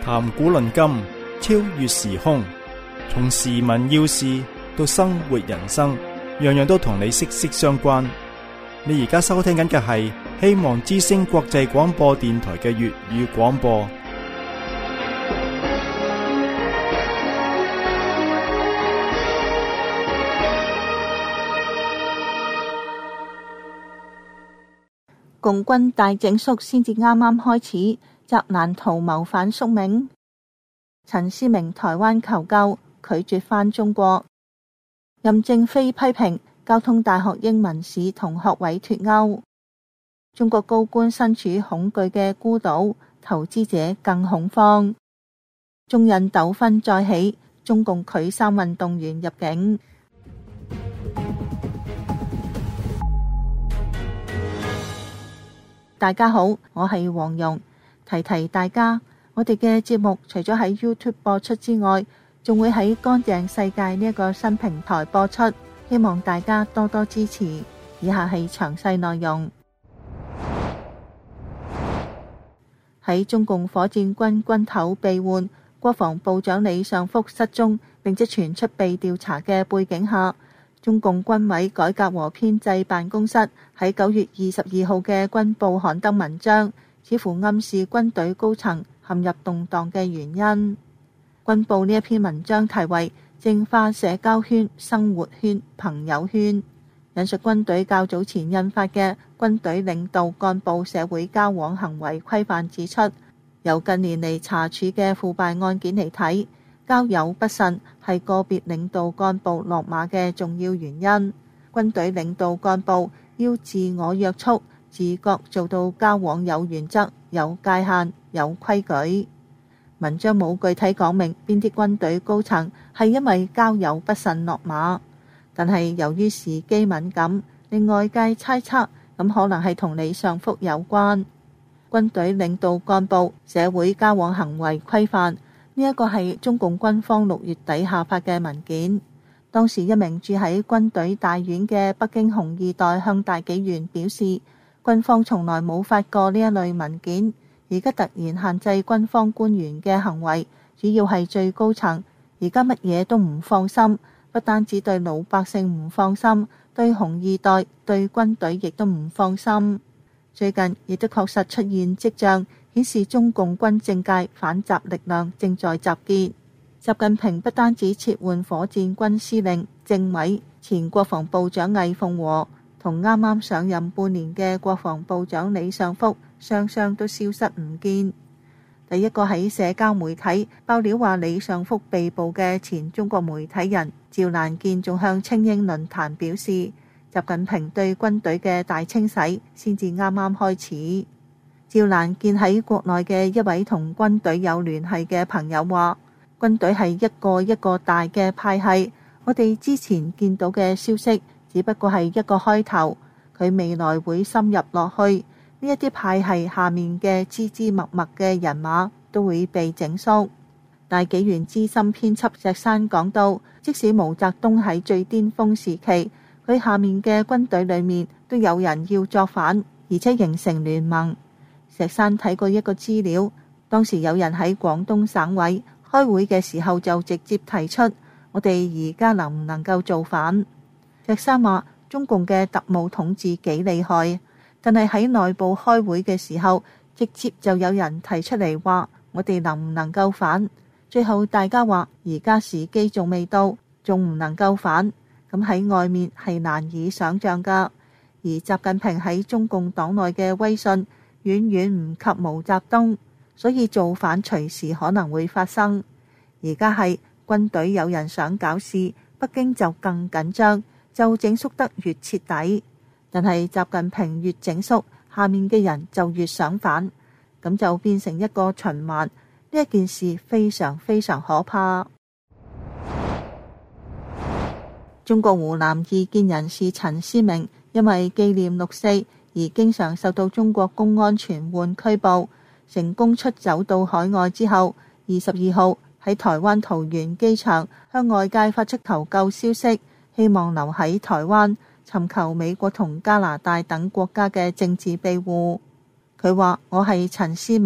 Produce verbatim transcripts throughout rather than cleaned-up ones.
談古論今，超越時空，從時聞要事到生活人生，樣樣都同你息息相關。你而家收聽緊嘅係希望之聲國際廣播電台嘅粵語廣播。 共軍大整肅先至啱啱開始，責難圖謀反宿命。陳思明台灣求救，拒絕返中國。任正非批評交通大學英文試同學位脫鈎。中國高官身處恐懼嘅孤島，投資者更恐慌。中印糾紛再起，中共拒三運動員入境。大家好，我係黃蓉，提提大家，我哋嘅節目除咗喺 YouTube 播出之外，仲會喺乾淨世界呢一個新平台播出，希望大家多多支持。以下係詳細內容。喺中共火箭軍軍頭被換，國防部長李尚福失蹤，並且傳出被調查嘅背景下，中共軍委改革和編制辦公室喺九月二十二號嘅軍報刊登文章，似乎暗示軍隊高層陷入動盪嘅原因。軍報呢一篇文章題為《淨化社交圈、生活圈、朋友圈》，引述軍隊較早前印發嘅軍隊領導幹部社會交往行為規範指出，由近年嚟查處嘅腐敗案件嚟睇，交友不慎係個別領導幹部落馬嘅重要原因。軍隊領導幹部要自我約束，自覺做到交往有原則、有界限、有規矩。文章冇具體講明邊啲軍隊高層係因為交友不慎落馬，但係由於時機敏感，令外界猜測咁可能係同李尚福有關。軍隊領導幹部社會交往行為規範呢一個係中共軍方六月底下發嘅文件。當時一名住喺軍隊大院嘅北京紅二代向大紀元表示，軍方從來冇發過呢一類文件，而家突然限制軍方官員嘅行為，主要係最高層而家乜嘢都唔放心，不單止對老百姓唔放心，對紅二代、對軍隊亦都唔放心。最近亦都確實出現跡象，顯示中共軍政界反習力量正在集結。習近平不單止撤換火箭軍司令、政委、前國防部長魏鳳和同啱啱上任半年嘅國防部長李尚福，雙雙都消失唔見。第一個喺社交媒體爆料話李尚福被捕嘅前中國媒體人趙蘭健，仲向青英論壇表示，習近平對軍隊嘅大清洗先至啱啱開始。趙蘭健喺國內嘅一位同軍隊有聯繫嘅朋友話，軍隊係一個一個大嘅派系，我哋之前見到嘅消息只不過係一個開頭，佢未來會深入落去，呢一啲派系下面嘅枝枝默默嘅人馬都會被整肅。大紀元資深編輯石山講到，即使毛澤東喺最巔峰時期，佢下面嘅軍隊裏面都有人要作反，而且形成聯盟。石山睇過一個資料，當時有人喺廣東省委開會嘅時候就直接提出，我哋而家能唔能夠造反？石山話中共嘅特務統治幾厲害，但係喺內部開會嘅時候，直接就有人提出嚟話，我哋能唔能夠反？最後大家話而家時機仲未到，仲唔能夠反，咁喺外面係難以想象噶。而習近平喺中共黨內嘅威信遠遠唔及毛澤東，所以造反隨時可能會發生。而家係軍隊有人想搞事，北京就更緊張，就整肅得越徹底。但係習近平越整肅，下面嘅人就越想反，咁就變成一個循環。呢一件事非常非常可怕。中國湖南異見人士陳思明因為紀念六四而經常受到中國公安傳喚拘捕，成功出走到海外之後，二十二號喺台灣桃園機場向外界發出求救消息，希望留喺台灣尋求美國同加拿大等國家嘅政治庇護。佢話：我係陳思明，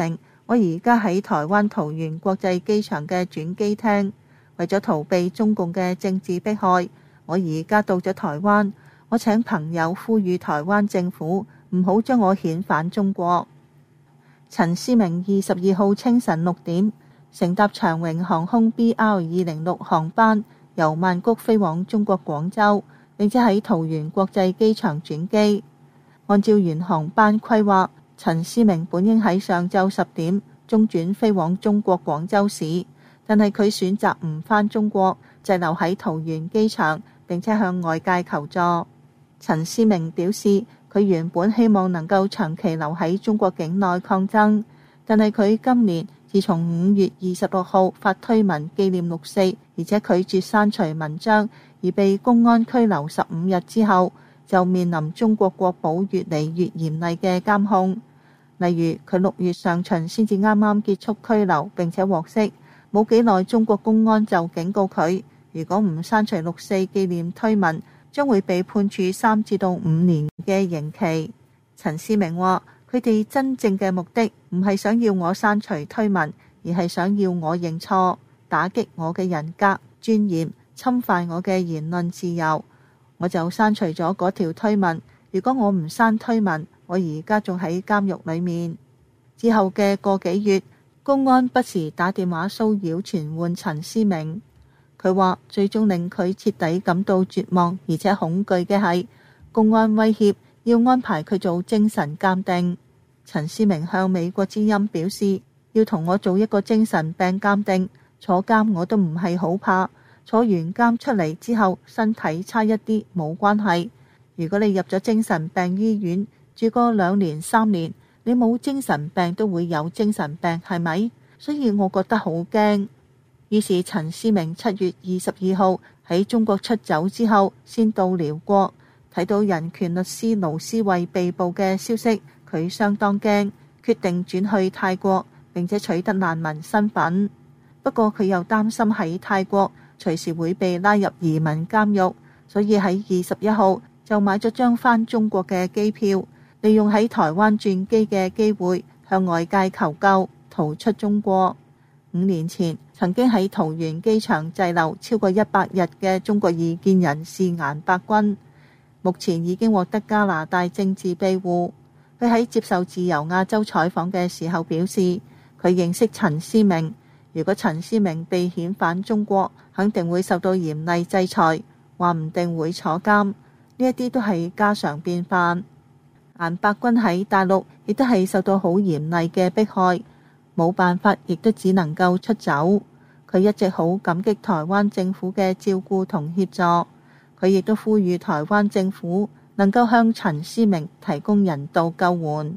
我而家喺台灣桃園國際機場嘅轉機廳，為咗逃避中共嘅政治迫害，我而家到咗台灣。我請朋友呼籲台灣政府唔好將我遣返中國。陳思明二十二號清晨六點乘搭長榮航空 B R 二零六航班由曼谷飛往中國廣州，並且喺桃園國際機場轉機。按照原航班規劃，陳思明本應喺上晝十點中轉飛往中國廣州市，但係佢選擇唔返中國，滯留喺桃園機場，並且向外界求助。陳思明表示，佢原本希望能夠長期留喺中國境內抗爭，但係佢今年自從五月二十六號發推文紀念六四，而且拒絕刪除文章，而被公安拘留十五日之後，就面臨中國國保越嚟越嚴厲嘅監控。例如，佢六月上旬先至啱啱結束拘留並且獲釋，冇幾耐中國公安就警告佢，如果唔刪除六四紀念推文，將會被判處三至到五年嘅刑期。陳思明話，佢哋真正嘅目的唔係想要我刪除推文，而係想要我認錯，打擊我嘅人格尊嚴，侵犯我嘅言論自由。我就刪除咗嗰條推文。如果我唔刪推文，我而家仲喺監獄裏面。之後嘅個幾月，公安不時打電話騷擾傳喚陳思明。佢話最終令佢徹底感到絕望而且恐懼嘅係，公安威脅要安排佢做精神鑑定。陳思明向美國之音表示，要同我做一個精神病鑑定，坐監我都唔係好怕，坐完監出嚟之後身體差一啲冇關係。如果你入咗精神病醫院住過兩年三年，你冇精神病都會有精神病，係咪？所以我覺得好驚。於是陳思明七月二十二號喺中國出走之後，先到寮國，睇到人權律師盧思慧被捕嘅消息，佢相當驚，決定轉去泰國，並且取得難民身份。不過佢又擔心喺泰國隨時會被拉入移民監獄，所以喺二十一號就買咗張返中國嘅機票，利用喺台灣轉機嘅機會向外界求救，逃出中國。五年前曾經喺桃園機場滯留超過一百日嘅中國異見人士顏伯君，目前已經獲得加拿大政治庇護。佢喺接受自由亞洲採訪嘅時候表示，佢認識陳思明，如果陳思明被遣返中國，肯定會受到嚴厲制裁，話唔定會坐監。呢一啲都係家常便飯。顏伯君喺大陸亦都係受到好嚴厲嘅迫害，冇辦法，亦都只能夠出走。佢一直好感激台灣政府嘅照顧同協助，佢亦都呼籲台灣政府能夠向陳思明提供人道救援。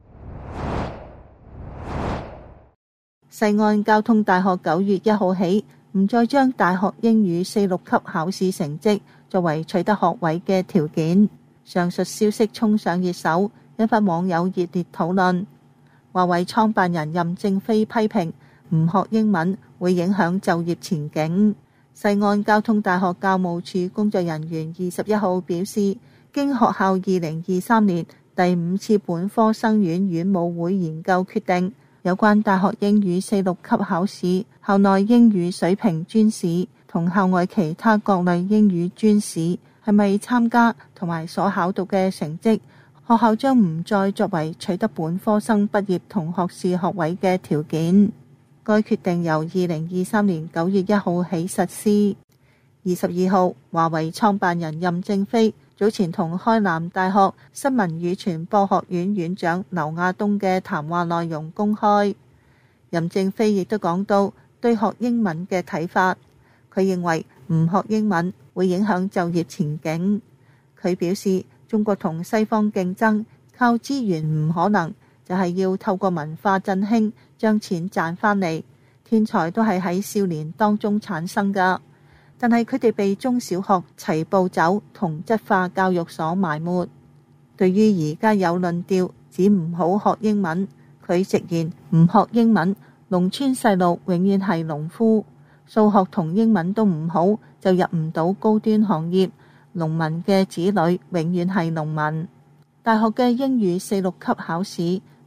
西安交通大學九月一號起唔再將大學英語四六級考試成績作為取得學位嘅條件。上述消息衝上熱搜，引發網友熱烈討論。華為創辦人任正非批評唔學英文會影響就業前景。西安交通大學教務處工作人員二十一號表示，經學校二零二三年第五次本科生院院務會研究決定，有關大學英語四六級考試、校內英語水平專試同校外其他各類英語專試係咪參加同埋所考到嘅成績，學校將唔再作為取得本科生畢業同學士學位嘅條件。該決定由二零二三年九月一號起實施。二十二號，華為創辦人任正非早前同開南大學新聞與傳播學院院長劉亞東嘅談話內容公開。任正非亦都講到對學英文嘅睇法，佢認為唔學英文會影響就業前景。佢表示，中國同西方競爭靠資源唔可能，就係要透過文化振興將錢賺返嚟。天才都係喺少年當中產生㗎，但係佢哋被中小學齊步走同質化教育所埋沒。對於而家有論調指唔好學英文，佢直言唔學英文，農村細路永遠係農夫；數學同英文都唔好，就入唔到高端行業。農民嘅子女永遠係農民。大學嘅英語四六級考試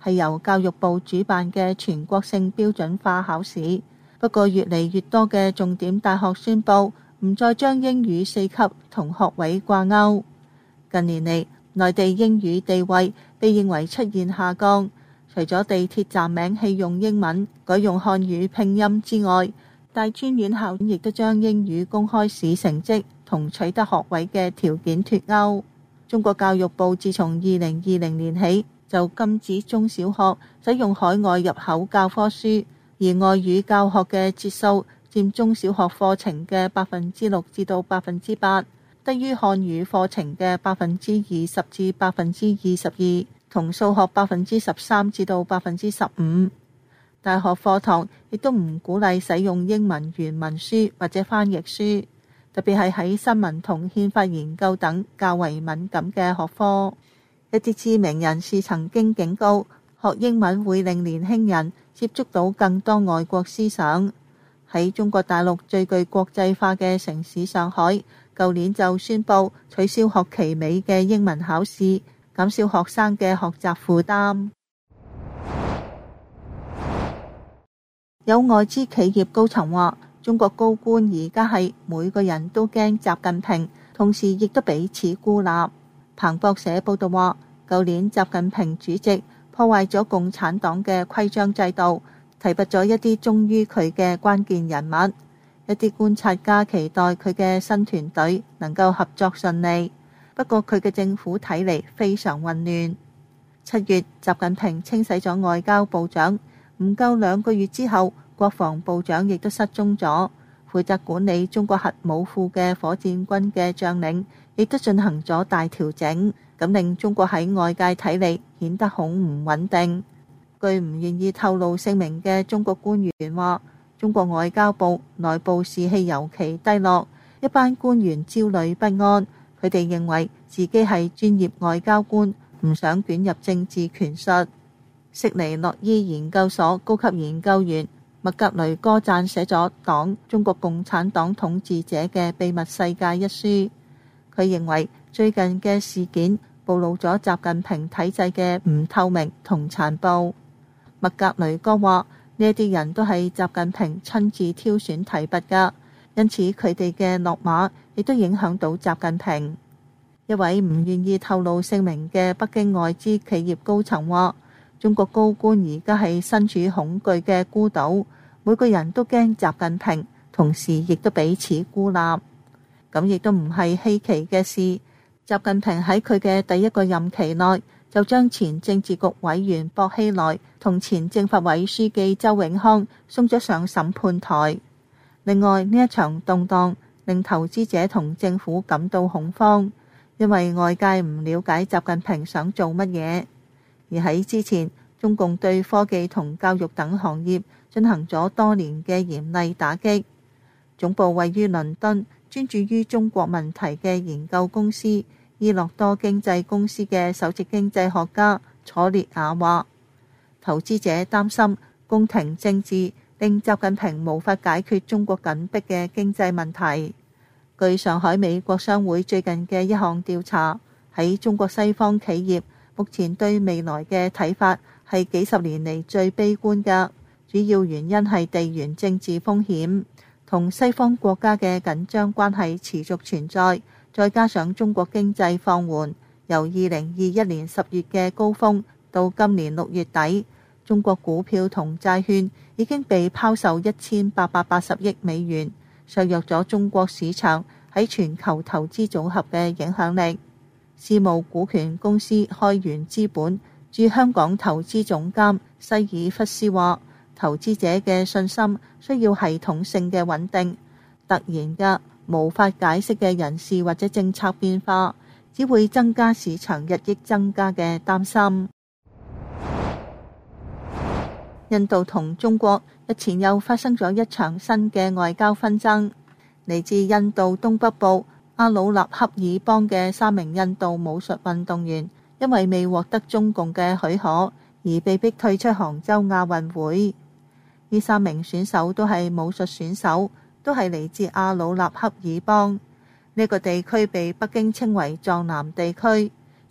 係由教育部主辦嘅全國性標準化考試。不過越嚟越多嘅重點大學宣布唔再將英語四級同學位掛鈎。近年嚟，內地英語地位被認為出現下降，除咗地鐵站名棄用英文，改用漢語拼音之外，大專院校亦都將英語公開試成績同取得學位嘅條件脫鈎。中國教育部自從二零二零年起就禁止中小學使用海外入口教科書，而外語教學嘅節數佔中小學課程嘅百分之六至到百分之八，低於漢語課程嘅百分之二十至百分之二十二，同數學百分之十三至到百分之十五。大學課堂亦都唔鼓勵使用英文原文書或者翻譯書，特別係喺新聞同憲法研究等較為敏感嘅學科。一啲知名人士曾經警告，學英文會令年輕人接觸到更多外國思想。喺中國大陸最具國際化嘅城市上海，舊年就宣布取消學期尾嘅英文考試，減少學生嘅學習負擔。有外資企業高層話，中國高官而家係每個人都驚習近平，同時亦都彼此孤立。彭博社報道話，舊年習近平主席破壞咗共產黨嘅規章制度，提拔咗一啲忠於佢嘅關鍵人物。一啲觀察家期待佢嘅新團隊能夠合作順利，不過佢嘅政府睇嚟非常混亂。七月，習近平清洗咗外交部長，唔夠兩個月之後，國防部長亦都失蹤咗。負責管理中國核武庫嘅火箭軍嘅將領亦都進行咗大調整，咁令中國喺外界睇嚟顯得好唔穩定。據唔願意透露姓名嘅中國官員話，中國外交部內部士氣尤其低落，一班官員焦慮不安，佢哋認為自己係專業外交官，唔想捲入政治權術。悉尼諾伊研究所高級研究員麥格雷戈撰寫咗《黨：中國共產黨統治者嘅秘密世界》一書，佢認為最近嘅事件暴露咗習近平體制嘅唔透明同殘暴。麥格雷戈話，呢一啲人都係習近平親自挑選提拔㗎，因此佢哋嘅落馬亦都影響到習近平。一位唔願意透露姓名嘅北京外資企業高層話，中國高官而家係身處恐懼嘅孤島，每個人都驚習近平，同時亦都彼此孤立。咁亦都唔係稀奇嘅事。習近平喺佢嘅第一個任期內就將前政治局委員薄熙來同前政法委書記周永康送咗上審判台。另外，呢一場動盪令投資者同政府感到恐慌，因為外界唔了解習近平想做乜嘢。而喺之前，中共對科技同教育等行業進行咗多年嘅嚴厲打擊。總部位於倫敦，專注於中國問題嘅研究公司伊諾多經濟公司嘅首席經濟學家楚列亞話，投資者擔心宮廷政治令習近平無法解決中國緊迫嘅經濟問題。據上海美國商會最近嘅一項調查，喺中國西方企業目前對未來嘅睇法係幾十年嚟最悲觀嘅，主要原因係地緣政治風險同西方國家嘅緊張關係持續存在，再加上中國經濟放緩，由二零二一年十月嘅高峰到今年六月底，中國股票同債券已經被拋售一千八百八十億美元，削弱咗中國市場喺全球投資組合嘅影響力。私募股權公司開源資本駐香港投資總監西爾弗斯話，投資者嘅信心需要系統性嘅穩定，突然嘅無法解釋嘅人事或者政策變化，只會增加市場日益增加嘅擔心。印度同中國日前又發生咗一場新嘅外交紛爭，嚟自印度東北部阿魯納恰爾邦嘅三名印度武術運動員，因為未獲得中共嘅許可而被迫退出杭州亞運會。呢三名選手都係武術選手，都係嚟自阿魯納恰爾邦。呢個地區被北京稱為藏南地區，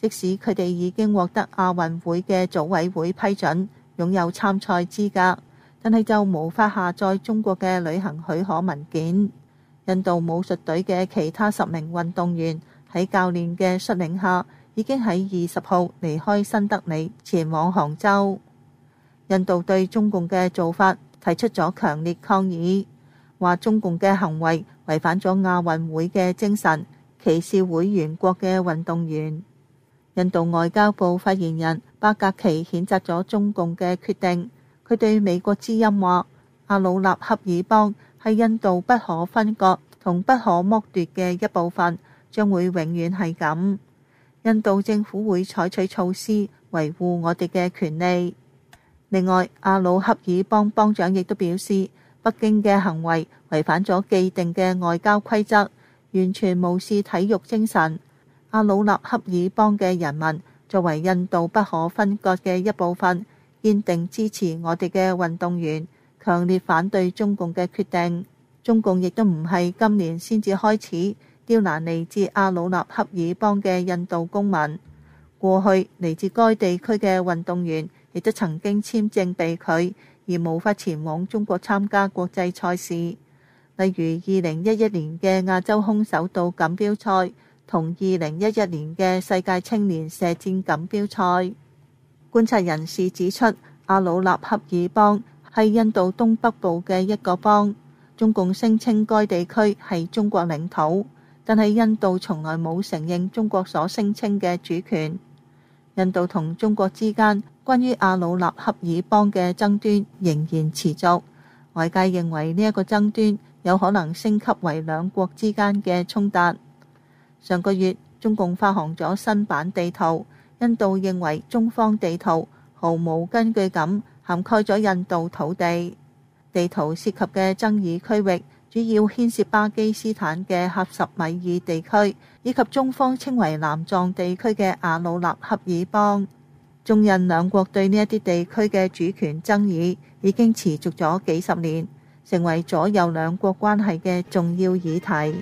即使佢哋已經獲得亞運會嘅組委會批准，擁有參賽資格，但係就無法下載中國嘅旅行許可文件。印度武術隊嘅其他十名運動員喺教練嘅率領下，已經喺二十號離開新德里前往杭州。印度對中共嘅做法提出咗強烈抗議，話中共嘅行為違反咗亞運會嘅精神，歧視會員國嘅運動員。印度外交部發言人巴格奇譴責咗中共嘅決定，佢對美國之音話：阿魯納恰爾邦係印度不可分割同不可剝奪嘅一部分，將會永遠係咁。印度政府會採取措施維護我哋嘅權利。另外，阿魯恰爾邦邦長亦都表示，北京嘅行為違反咗既定嘅外交規則，完全無視體育精神。阿魯納恰爾邦嘅人民作為印度不可分割嘅一部分，堅定支持我哋嘅運動員，強烈反對中共嘅決定。中共亦都唔係今年先至開始刁難嚟自阿魯納恰爾邦嘅印度公民，過去嚟自該地區嘅運動員亦都曾經簽證被拒而無法前往中國參加國際賽事，例如二零一一年嘅亞洲空手道錦標賽同二零一一年嘅世界青年射箭錦標賽。觀察人士指出，阿魯納恰爾邦係印度東北部嘅一個邦，中共聲稱該地區係中國領土，但係印度從來冇承認中國所聲稱嘅主權。印度同中國之間關於阿魯納恰爾邦嘅爭端仍然持續，外界認為呢一個爭端有可能升級為兩國之間嘅衝突。上個月，中共發行咗新版地圖，印度認為中方地圖毫無根據咁涵蓋咗印度土地。地圖涉及嘅爭議區域主要牽涉巴基斯坦嘅喀什米爾地區，以及中方稱為南藏地區嘅阿魯納恰爾邦。中印兩國對呢一啲地區嘅主權爭議已經持續咗幾十年，成為左右兩國關係嘅重要議題。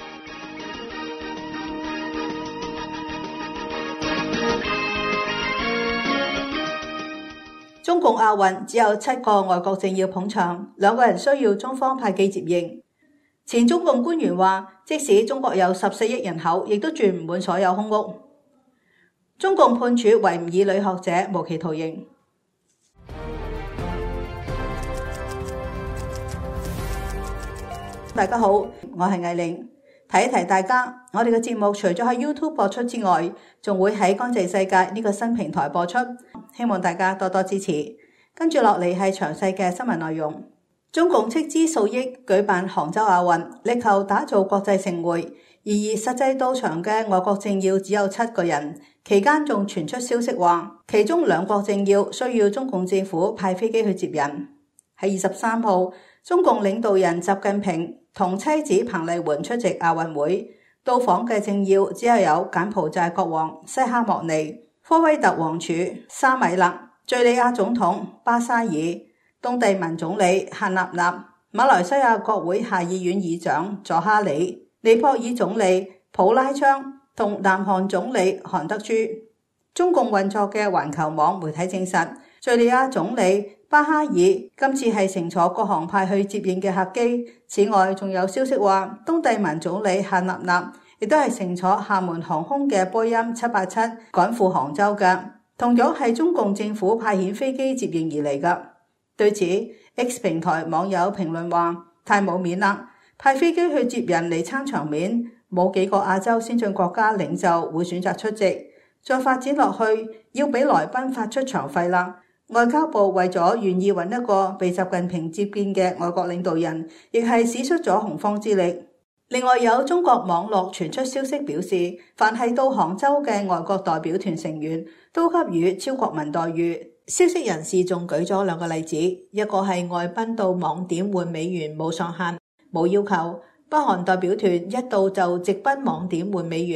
中共亞運只有七個外國政要捧場，兩個人需要中方派機接應。前中共官員話，即使中國有十四億人口，亦都住唔滿所有空屋。中共判處維吾爾女學者無期徒刑。大家好，我係艾玲。提一提大家，我哋嘅節目除咗喺 YouTube 播出之外，仲會喺乾淨世界呢個新平台播出，希望大家多多支持。跟住落嚟係詳細嘅新聞內容。中共斥資數億舉辦杭州亞運，力求打造國際盛會，然而實際到場嘅外國政要只有七個人。期間仲傳出消息話，其中兩國政要需要中共政府派飛機去接人。喺二十三號，中共領導人習近平同妻子彭麗媛出席亞運會，到訪嘅政要只係有柬埔寨國王西哈莫尼、科威特王儲沙米勒、敘利亞總統巴沙爾、東帝汶總理漢納納、馬來西亞國會下議院議長佐哈里、尼泊爾總理普拉昌同南韓總理韓德珠。中共運作嘅環球網媒體證實，敘利亞總理巴哈爾今次係乘坐國航派去接應嘅客機。此外，仲有消息話，東帝汶總理漢納納亦都係乘坐廈門航空嘅波音七八七趕赴杭州嘅，同樣係中共政府派遣飛機接應而嚟㗎。對此 X 平台網友評論話，太冇面啦，派飛機去接人嚟撐場面，冇幾個亞洲先進國家領袖會選擇出席。再發展落去，要俾來賓發出場費啦。外交部為咗願意揾一個被習近平接見嘅外國領導人，亦係使出咗洪荒之力。另外有中國網絡傳出消息表示，凡係到杭州嘅外國代表團成員都給予超國民待遇。消息人士仲舉咗兩個例子，一個係外賓到網點換美元冇上限冇要求，北韓代表團一到就直奔網點換美元。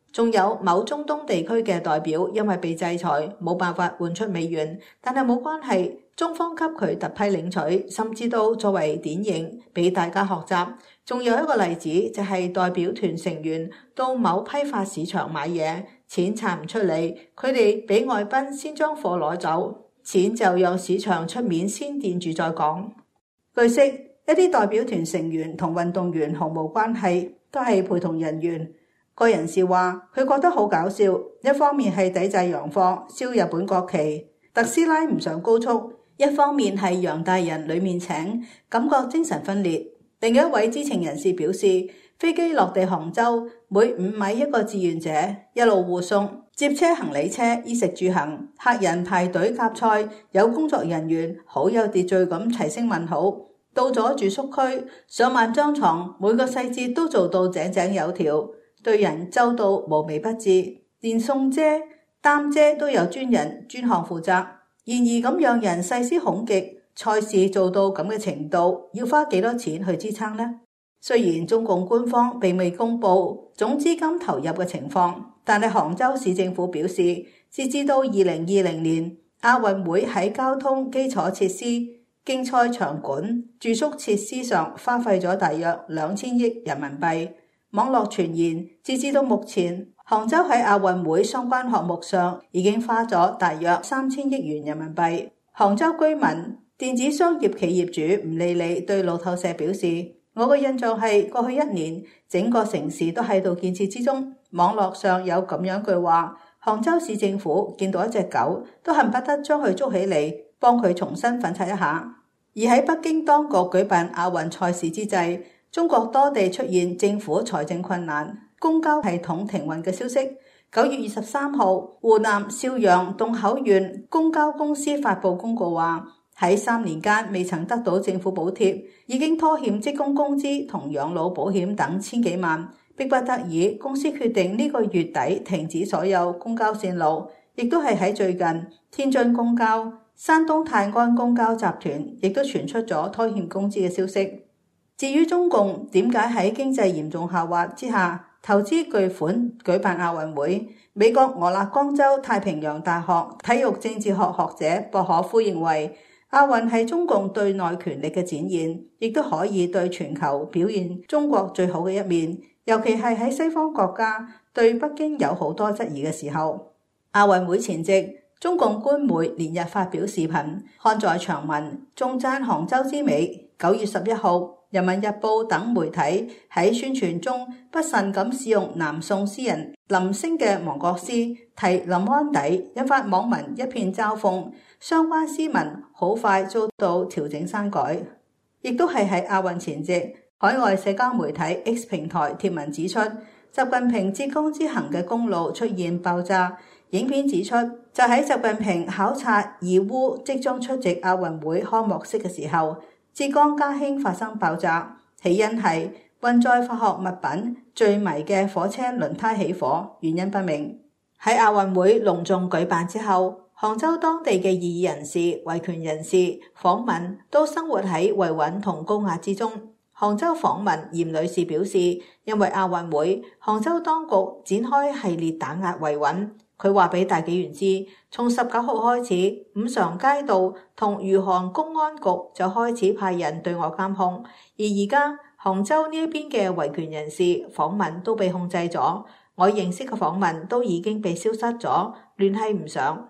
仲有某中東地區嘅代表因為被制裁冇辦法換出美元，但係冇關係，中方給佢特批領取，甚至都作為典型俾大家學習。仲有一個例子就係代表團成員到某批發市場買嘢，錢賺唔出嚟，佢哋俾外賓先將貨攞走，錢就讓市場出面先墊住再講。據悉，一啲代表團成員同運動員毫無關係，都係陪同人員。個人士話佢覺得好搞笑，一方面係抵制洋貨、燒日本國旗、特斯拉唔上高速，一方面係洋大人裏面請，感覺精神分裂。另一位知情人士表示，飛機落地杭州，每五米一個志願者，一路護送接車行李車，衣食住行，客人排隊夾菜，有工作人員好有秩序咁齊聲問好。到咗住宿區，上萬張床，每個細節都做到井井有條，對人周到無微不至，連送遮、擔遮都有專人專項負責。然而咁讓人細思恐極，賽事做到咁嘅程度，要花幾多錢去支撐呢？雖然中共官方並未公布總資金投入嘅情況，但係杭州市政府表示，截至到二零二零年，亞運會喺交通基礎設施、競賽場館、住宿設施上花費咗大約兩千億人民幣。網絡傳言，截至到目前，杭州喺亞運會相關項目上已經花咗大約三千億元人民幣。杭州居民、電子商業企業主吳麗麗對路透社表示，我嘅印象係過去一年整個城市都喺度建設之中。網絡上有咁樣句話，杭州市政府見到一隻狗都恨不得將佢捉起嚟，幫佢重新粉刷一下。而喺北京當局舉辦亞運賽事之際，中國多地出現政府財政困難、公交系統停運嘅消息。九月二十三號，湖南邵陽洞口縣公交公司發布公告話，喺三年間未曾得到政府補貼，已經拖欠職工工資同養老保險等千幾萬，迫不得已，公司決定呢個月底停止所有公交線路。亦都係喺最近，天津公交、山東泰安公交集團亦都傳出咗拖欠工資嘅消息。至於中共點解喺經濟嚴重下滑之下投資巨款舉辦亞運會，美國俄勒岡州太平洋大學體育政治學學者博可夫認為，亞運係中共對內權力嘅展現，亦都可以對全球表現中國最好嘅一面，尤其係喺西方國家對北京有好多質疑嘅時候。亞運會前夕，中共官媒連日發表視頻，刊載長文，頌讚杭州之美。九月十一號，人民日報等媒體喺宣傳中不慎咁使用南宋詩人林升嘅亡國詩題臨安邸，引發網民一片嘲諷。相關詩文好快遭到調整刪改。亦都係喺亞運前夕，海外社交媒體 X 平台貼文指出，習近平浙江之行嘅公路出現爆炸。影片指出，就喺習近平考察義烏即將出席亞運會開幕式嘅時候，浙江嘉興發生爆炸，起因係運載化學物品墜迷嘅火車輪胎起火，原因不明。喺亞運會隆重舉辦之後，杭州當地嘅異議人士、維權人士、訪民都生活喺維穩同高壓之中。杭州訪民嚴女士表示，因為亞運會，杭州當局展開系列打壓維穩。佢話俾大紀元知，從十九號開始，五常街道同餘杭公安局就開始派人對我監控，而而家杭州呢一邊嘅維權人士訪問都被控制咗，我認識嘅訪問都已經被消失咗，聯繫唔上。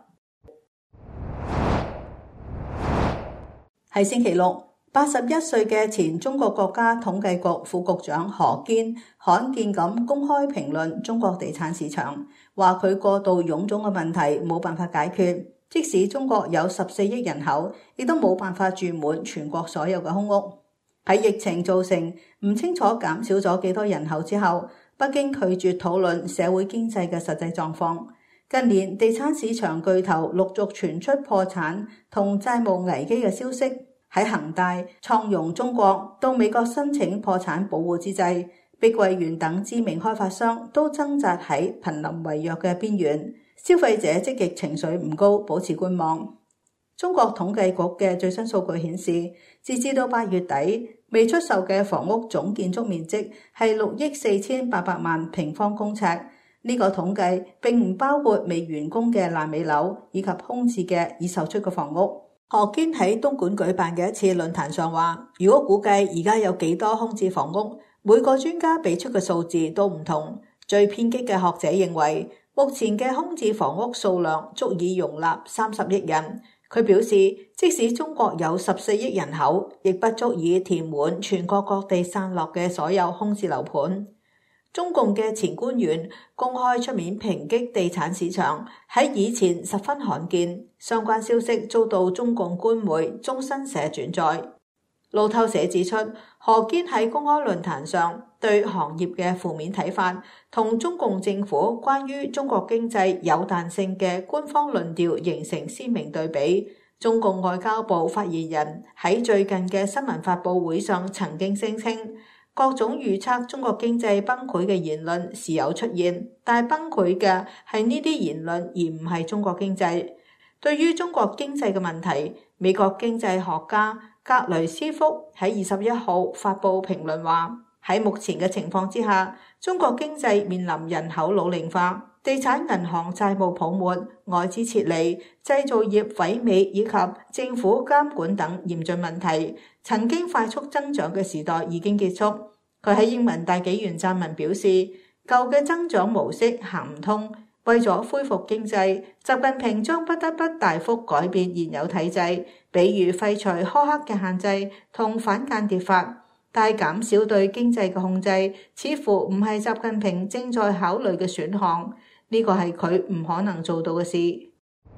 喺星期六，八十一歲嘅前中國國家統計局副局長何堅罕見咁公開評論中國地產市場，話佢過度臃腫嘅問題冇辦法解決，即使中國有十四億人口，亦都冇辦法住滿全國所有嘅空屋。喺疫情造成唔清楚減少咗幾多人口之後，北京拒絕討論社會經濟嘅實際狀況。近年地產市場巨頭陸續傳出破產同債務危機嘅消息。喺恒大、創融中國到美國申請破產保護之際，碧桂園等知名開發商都掙扎喺瀕臨違約嘅邊緣，消費者積極情緒唔高，保持觀望。中國統計局嘅最新數據顯示，截至到八月底，未出售嘅房屋總建築面積係六億四千八百萬平方公尺， 呢個統計並唔包括未完工嘅爛尾樓以及空置嘅已售出嘅房屋。何堅喺東莞舉辦嘅一次論壇上話，如果估計而家有幾多空置房屋，每個專家俾出嘅數字都唔同。最偏激嘅學者認為，目前嘅空置房屋數量足以容納三十億人。佢表示，即使中國有十四億人口，亦不足以填滿全國各地散落嘅所有空置樓盤。中共嘅前官員公開出面抨擊地產市場，喺以前十分罕見，相關消息遭到中共官媒中新社轉載。路透社指出，何堅喺公開論壇上對行業嘅負面睇法，同中共政府關於中國經濟有彈性嘅官方論調形成鮮明對比。中共外交部發言人喺最近嘅新聞發佈會上曾經聲稱，各種預測中國經濟崩潰嘅言論時有出現，但崩潰嘅係呢啲言論，而唔係中國經濟。對於中國經濟嘅問題，美國經濟學家格雷斯福喺二十一號發佈評論話，喺目前嘅情況之下，中國經濟面臨人口老齡化、地產銀行債務泡沫、外資撤離、製造業萎靡以及政府監管等嚴峻問題。曾經快速增長嘅時代已經結束。佢喺英文大紀元撰文表示，舊嘅增長模式行唔通，為咗恢復經濟，習近平將不得不大幅改變現有體制，比如廢除苛刻嘅限制同反間諜法，但減少對經濟嘅控制似乎唔係習近平正在考慮嘅選項，呢個係佢唔可能做到嘅事。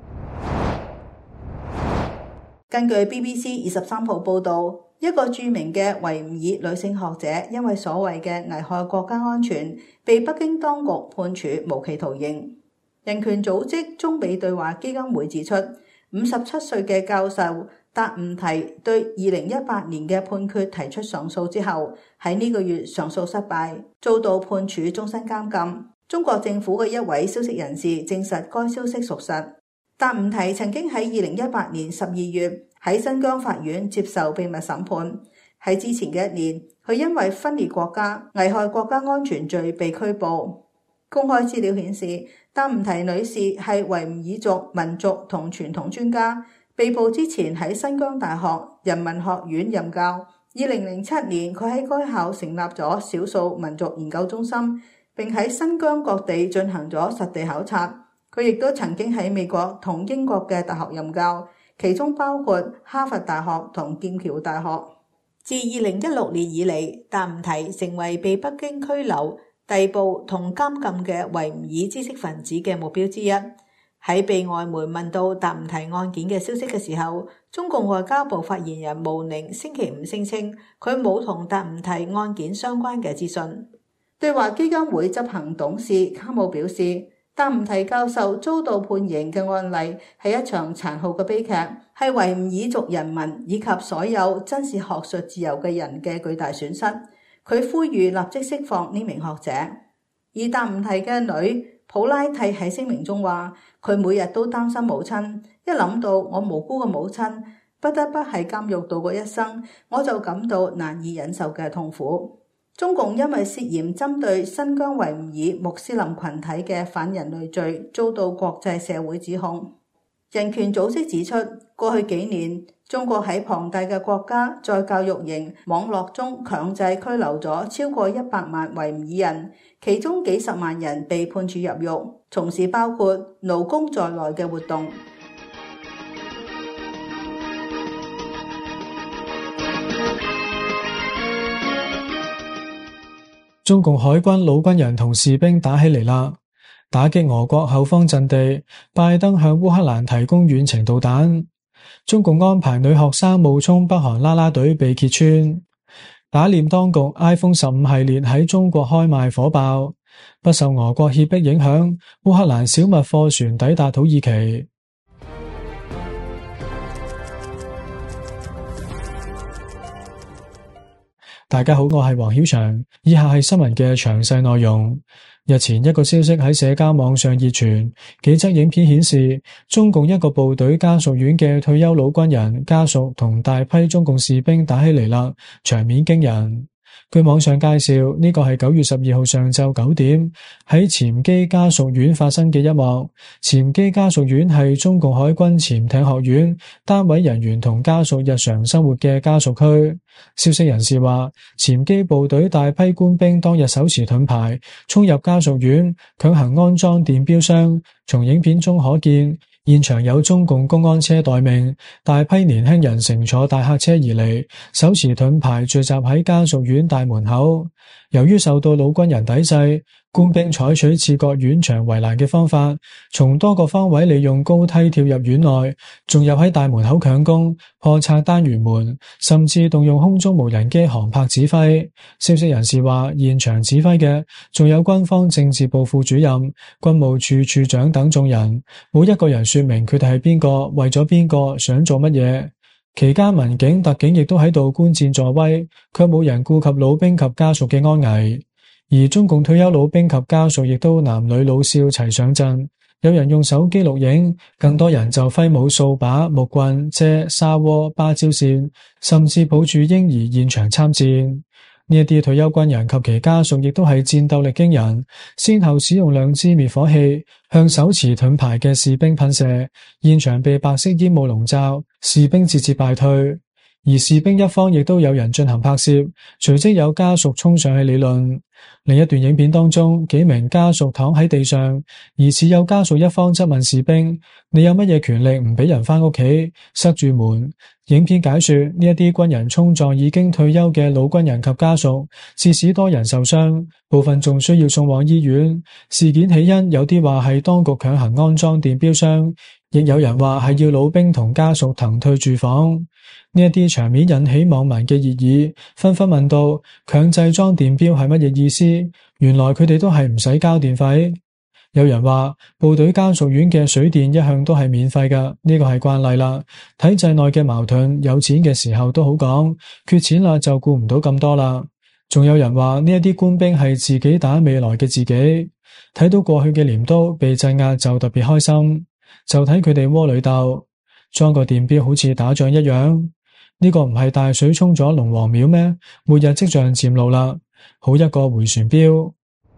根據 B B C 二十三號報導，一個著名嘅維吾爾女性學者因為所謂嘅危害國家安全，被北京當局判處無期徒刑。人權組織中美對話基金會指出，五十七歲嘅教授達吾提對二零一八年嘅判決提出上訴之後，喺呢個月上訴失敗，遭到判處終身監禁。中國政府嘅一位消息人士證實該消息屬實。達吾提曾經喺二零一八年十二月喺新疆法院接受秘密審判。喺之前嘅一年，佢因為分裂國家、危害國家安全罪被拘捕。公開資料顯示，達吾提女士係維吾爾族民族同傳統專家，被捕之前喺新疆大學人民學院任教。二零零七年，佢喺該校成立咗少數民族研究中心，並喺新疆各地進行咗實地考察。佢亦都曾經喺美國同英國嘅大學任教，其中包括哈佛大學同劍橋大學。自二零一六年以嚟，達吾提成為被北京拘留、逮捕同監禁嘅維吾爾知識分子嘅目標之一。喺被外媒問到達吾提案件嘅消息嘅時候，中共外交部發言人毛寧星期五聲稱，佢冇同達吾提案件相關嘅資訊。對話基金會執行董事卡姆表示，達吾提教授遭到判刑嘅案例係一場殘酷嘅悲劇，係維吾爾族人民以及所有珍視學術自由嘅人嘅巨大損失。佢呼籲立即釋放呢名學者。而達吾提嘅女普拉蒂喺聲明中話，佢每日都擔心母親，一諗到我無辜嘅母親不得不喺監獄度過一生，我就感到難以忍受嘅痛苦。中共因為涉嫌針對新疆維吾爾穆斯林群體嘅反人類罪，遭到國際社會指控。人權組織指出，過去幾年，中國喺龐大嘅國家再教育營網絡中強制拘留咗超過一百萬維吾爾人，其中幾十萬人被判處入獄，從事包括勞工在內嘅活動。 中共海軍老軍人同士兵打起嚟啦！打擊俄國後方陣地，拜登向烏克蘭提供遠程導彈。中共安排女學生冒充北韓啦啦隊被揭穿。打臉當局 iPhone 十五系列喺中國開賣火爆。不受俄國脅迫影響，烏克蘭小麥貨船抵達土耳其。大家好，我係黃曉翔，以下係新聞嘅詳細內容。日前一個消息喺社交網上熱傳，幾則影片顯示，中共一個部隊家屬院嘅退休老軍人家屬同大批中共士兵打起嚟啦，場面驚人。 據網上介紹，呢個係九月十二號上晝九點喺潛基家屬院發生嘅一幕。潛基家屬院係中共海軍潛艇學院單位人員同家屬日常生活嘅家屬區。消息人士話，潛基部隊大批官兵當日手持盾牌衝入家屬院，強行安裝電錶箱。從影片中可見，現場有中共公安車待命，大批年輕人乘坐大客車而嚟，手持盾牌聚集喺家屬院大門口。由於受到老軍人抵制，官兵採取刺割院牆圍欄嘅方法，從多個方位利用高梯跳入院內，仲入喺大門口強攻，破拆單元門，甚至動用空中無人機航拍指揮。消息人士話，現場指揮嘅仲有軍方政治部副主任、軍務處處長等眾人，冇一個人說明佢哋係邊個，為咗邊個，想做乜嘢。期間民警、特警亦都喺度觀戰助威，卻冇人顧及老兵及家屬嘅安危。而中共退休老兵及家屬亦都男女老少齊上陣，有人用手機錄影，更多人就揮舞掃把、木棍、遮、沙窩、芭蕉扇，甚至抱住嬰兒現場參戰。呢一啲退休軍人及其家屬亦都係戰鬥力驚人，先後使用兩支滅火器向手持盾牌嘅士兵噴射，現場被白色煙霧籠罩，士兵節節敗退。而士兵一方亦都有人進行拍攝，隨即有家屬衝上去理論。另一段影片當中，幾名家屬躺喺地上，疑似有家屬一方質問士兵：你有乜嘢權力唔俾人翻屋企？塞住門。影片解說，呢一啲軍人衝撞已經退休嘅老軍人及家屬，致使多人受傷，部分仲需要送往醫院。事件起因有啲話係當局強行安裝電錶箱，亦有人話係要老兵同家屬騰退住房。呢一啲場面引起網民嘅熱議，紛紛問到強制裝電錶係乜嘢意思？原來佢哋都係唔使交電費。有人話部隊家屬院嘅水電一向都係免費㗎，呢個係慣例啦。體制內嘅矛盾，有錢嘅時候都好講，缺錢啦就顧唔到咁多啦。仲有人話呢一啲官兵係自己打未來嘅自己，睇到過去嘅鐮刀被鎮壓就特別開心，就睇佢哋窩裏鬥，裝個電錶好似打仗一樣。呢個唔係大水沖咗龍王廟咩？末日跡象漸露啦，好一個回旋鏢。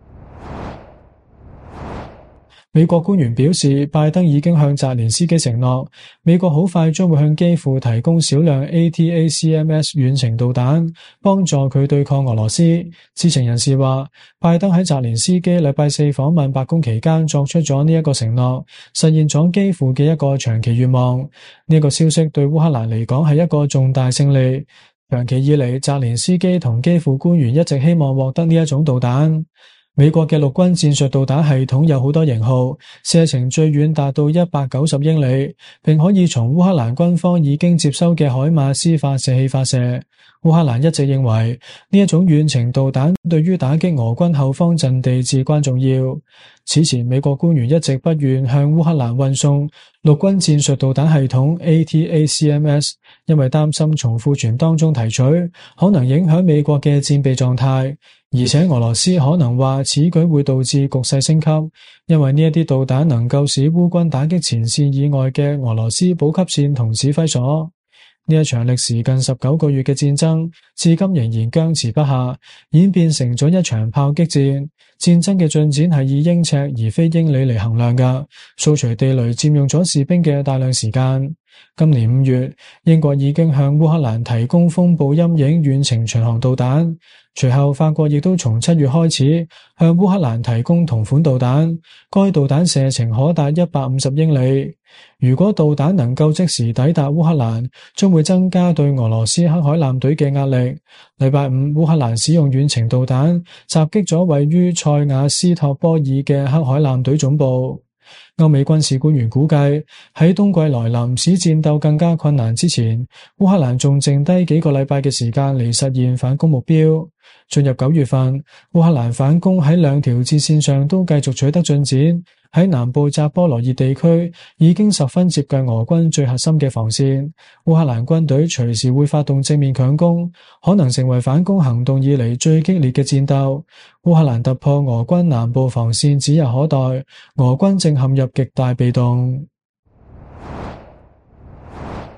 美國官員表示，拜登已經向澤連斯基承諾，美國好快將會向基輔提供少量 A T A C M S 遠程導彈，幫助佢對抗俄羅斯。知情人士話，拜登喺澤連斯基禮拜四訪問白宮期間作出咗呢一個承諾，實現咗基輔嘅一個長期願望。呢、這個消息對烏克蘭嚟講係一個重大勝利。長期以嚟，澤連斯基同基輔官員一直希望獲得呢一種導彈。美國嘅陸軍戰術導彈系統有好多型號，射程最遠達到一百九十英里，並可以從烏克蘭軍方已經接收嘅海馬斯發射器發射。烏克蘭一直認為呢一種遠程導彈對於打擊俄軍後方陣地至關重要。此前，美國官員一直不願向烏克蘭運送陸軍戰術導彈系統 A T A C M S， 因為擔心從庫存當中提取，可能影響美國嘅戰備狀態。而且俄羅斯可能話此舉會導致局勢升級，因為呢一啲導彈能夠使烏軍打擊前線以外嘅俄羅斯補給線同指揮所。呢一場歷時近十九個月嘅戰爭，至今仍然僵持不下，演變成咗一場炮擊戰。戰爭嘅進展係以英尺而非英里嚟衡量㗎，掃除地雷佔用咗士兵嘅大量時間。今年五月，英國已經向烏克蘭提供風暴陰影遠程巡航導彈，隨後法國亦都從七月開始向烏克蘭提供同款導彈，該導彈射程可達一百五十英里。如果導彈能夠即時抵達烏克蘭，將會增加對俄羅斯黑海艦隊嘅壓力。禮拜五，烏克蘭使用遠程導彈襲擊咗位於塞瓦斯托波爾嘅黑海艦隊總部。歐美軍事官員估計，喺冬季來臨使戰鬥更加困難之前，烏克蘭仲剩低幾個禮拜嘅時間嚟實現反攻目標。進入九月份，烏克蘭反攻喺兩條戰線上都繼續取得進展。喺南部扎波羅熱地區已經十分接近俄軍最核心嘅防線，烏克蘭軍隊隨時會發動正面強攻，可能成為反攻行動以嚟最激烈嘅戰鬥。烏克蘭突破俄軍南部防線指日可待，俄軍正陷入極大被動。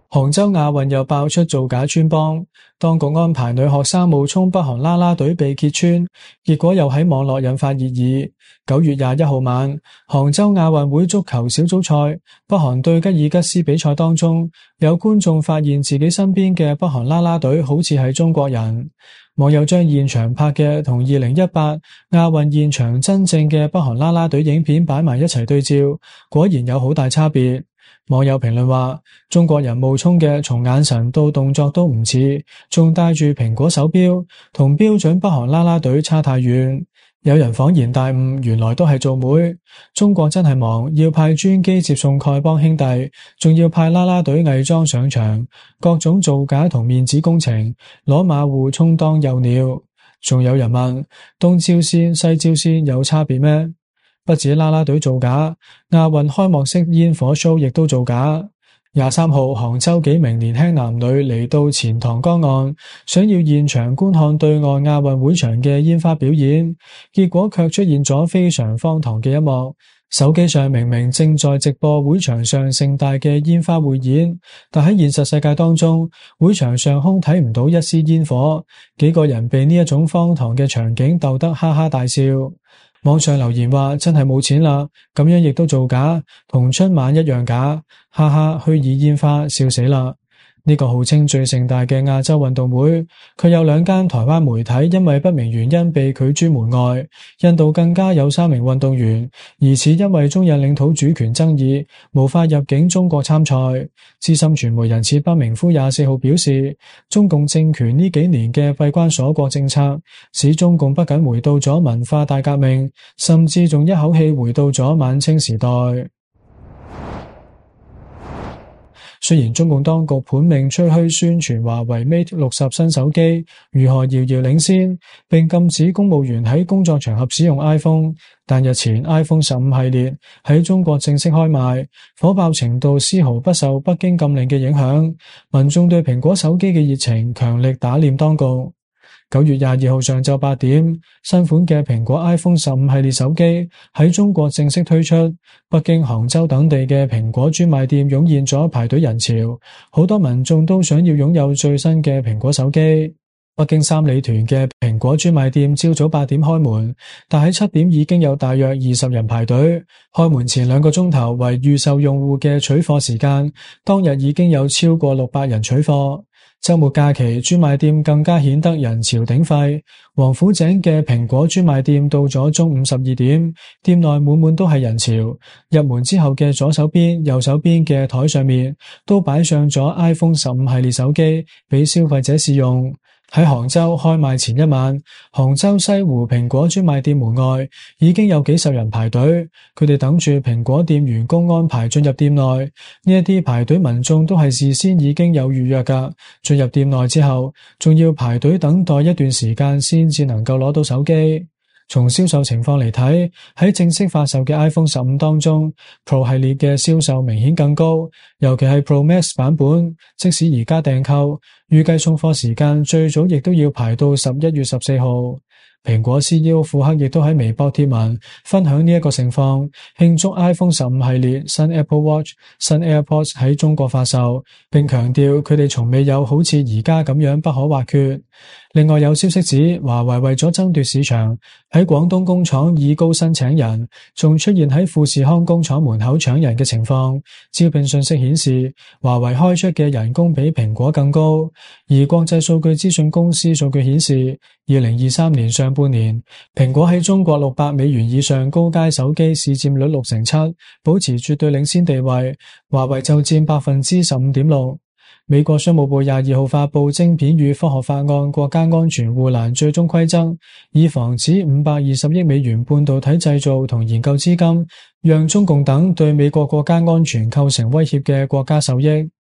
杭州亞運又爆出造假穿幫，當局安排女學生冒充北韓啦啦隊被揭穿，結果又喺網絡引發熱議。九月廿一號晚，杭州亞運會足球小組賽北韓對吉爾吉斯比賽當中，有觀眾發現自己身邊嘅北韓啦啦隊好似係中國人。網友將現場拍嘅同二零一八亞運現場真正嘅北韓啦啦隊影片擺埋一齊對照，果然有好大差別。網友評論話，中國人冒充嘅從眼神到動作都唔似，仲戴住蘋果手錶，同標準北韓啦啦隊差太遠。有人恍然大悟，原來都係做妹。中國真係忙，要派專機接送丐幫兄弟，仲要派啦啦隊偽裝上場，各種造假同面子工程，攞馬戶充當幼鳥。仲有人問，東朝鮮西朝鮮有差別咩？不止啦啦隊造假，亞運開幕式煙火 show 亦都造假。廿三號，杭州幾名年輕男女嚟到錢塘江岸，想要現場觀看對岸亞運會場嘅煙花表演，結果卻出現咗非常荒唐嘅一幕。手機上明明正在直播會場上盛大嘅煙花匯演，但喺現實世界當中，會場上空睇唔到一絲煙火，幾個人被呢一種荒唐嘅場景逗得哈哈大笑。網上留言話，真係冇錢啦，咁樣亦都造假，同春晚一樣假，哈哈，虛擬煙花，笑死啦。呢個號稱最盛大嘅亞洲運動會，佢有兩間台灣媒體因為不明原因被拒諸門外。印度更加有三名運動員疑似因為中印領土主權爭議無法入境中國參賽。資深傳媒人設不明夫廿四號表示，中共政權呢幾年嘅閉關鎖國政策，使中共不僅回到咗文化大革命，甚至仲一口氣回到咗晚清時代。雖然中共當局拼命吹噓宣傳華為 Mate 六十新手機如何遙遙領先，並禁止公務員喺工作場合使用 iPhone， 但日前 iPhone 十五系列喺中國正式開賣，火爆程度絲毫不受北京禁令嘅影響，民眾對蘋果手機嘅熱情強力打臉當局。九月廿二號上晝八點，新款嘅蘋果 iPhone 十五系列手機喺中國正式推出，北京、杭州等地嘅蘋果專賣店湧現咗排隊人潮，好多民眾都想要擁有最新嘅蘋果手機。北京三里屯嘅蘋果專賣店朝早八點開門，但喺七點已經有大約二十人排隊。開門前兩個鐘頭為預售用戶嘅取貨時間，當日已經有超過六百人取貨。周末假期，專賣店更加顯得人潮鼎沸。王府井嘅蘋果專賣店到咗中午十二點，店內滿滿都係人潮。入門之後嘅左手邊、右手邊嘅台上面都擺上咗 iPhone 十五系列手機，俾消費者試用。喺杭州開賣前一晚，杭州西湖蘋果專賣店門外已經有幾十人排隊，佢哋等住蘋果店員工安排進入店內。呢一啲排隊民眾都係事先已經有預約㗎，進入店內之後，仲要排隊等待一段時間先至能夠攞到手機。從銷售情況嚟睇，喺正式發售嘅 iPhone 十五當中 Pro 系列嘅銷售明顯更高，尤其係 Pro Max 版本，即使而家訂購，預計送貨時間最早亦都要排到十一月十四號。蘋果 C E O 庫克亦都喺微博貼文分享呢一個情況，慶祝 iPhone 十五系列、新 Apple Watch、新 AirPods 喺中國發售，並強調佢哋從未有好似而家咁樣不可或缺。另外有消息指，華為為咗爭奪市場，喺廣東工廠以高薪請人，仲出現喺富士康工廠門口搶人嘅情況。招聘信息顯示，華為開出嘅人工比蘋果更高。而國際數據資訊公司數據顯示，二零二三年上半年，蘋果喺中國六百美元以上高階手機市佔率六成七，保持絕對領先地位。華為就佔百分之十五點六。美國商務部廿二號發布《晶片與科學法案》國家安全護欄最終規則，以防止五百二十億美元半導體製造同研究資金，讓中共等對美國國家安全構成威脅嘅國家受益。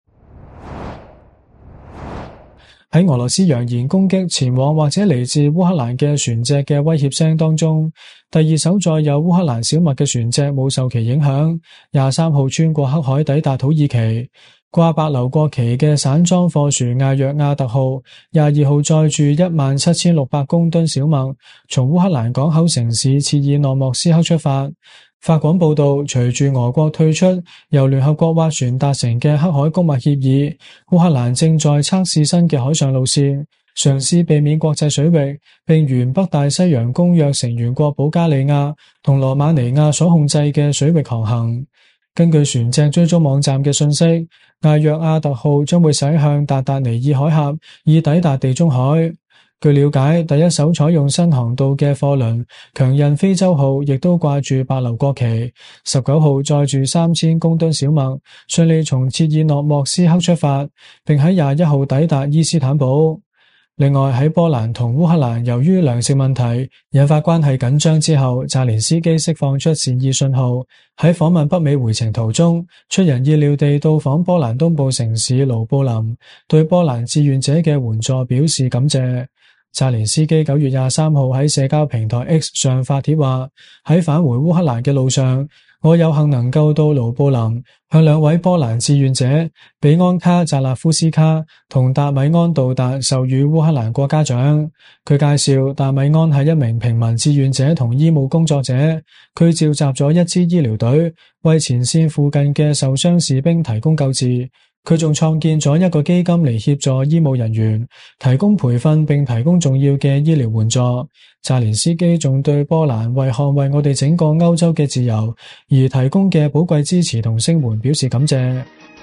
喺俄羅斯揚言攻擊前往或者嚟自烏克蘭嘅船隻嘅威脅聲當中，第二艘載有烏克蘭小麥嘅船隻冇受其影響，廿三號穿過黑海抵達土耳其。掛白流國旗嘅散裝貨船亞約亞特號廿二號載住一萬七千六百公噸小麥，從烏克蘭港口城市切爾諾莫斯克出發。 法廣報道，隨住俄國退出由聯合國斡旋達成嘅黑海公貿協議，烏克蘭正在測試新嘅海上路線，嘗試避免國際水域，並沿北大西洋公約成員國保加利亞同羅馬尼亞所控制嘅水域航行。根據船隻追蹤網站嘅信息，艾約亞特號將會駛向達達尼爾海峽，以抵達地中海。據了解，第一艘採用新航道嘅貨輪強韌非洲號亦都掛住帛琉國旗。十九號載住三千公噸小麥，順利從切爾諾莫斯克出發，並喺廿一號抵達伊斯坦堡。另外喺波蘭同烏克蘭由於糧食問題引發關係緊張之後，澤連斯基釋放出善意信號，喺訪問北美回程途中，出人意料地到訪波蘭東部城市盧布林，對波蘭志願者嘅援助表示感謝。澤連斯基九月廿三號喺社交平台 X 上發帖話，喺返回烏克蘭嘅路上，我有幸能夠到盧布林，向兩位波蘭志願者比安卡·扎納夫斯卡同達米安杜達授予烏克蘭國家獎。佢介紹，達米安係一名平民志願者同醫務工作者，佢召集咗一支醫療隊，為前線附近嘅受傷士兵提供救治。佢仲創建咗一個基金嚟協助醫務人員，提供培訓並提供重要嘅醫療援助。澤連斯基仲對波蘭為捍衛我哋整個歐洲嘅自由而提供嘅寶貴支持同聲援表示感謝。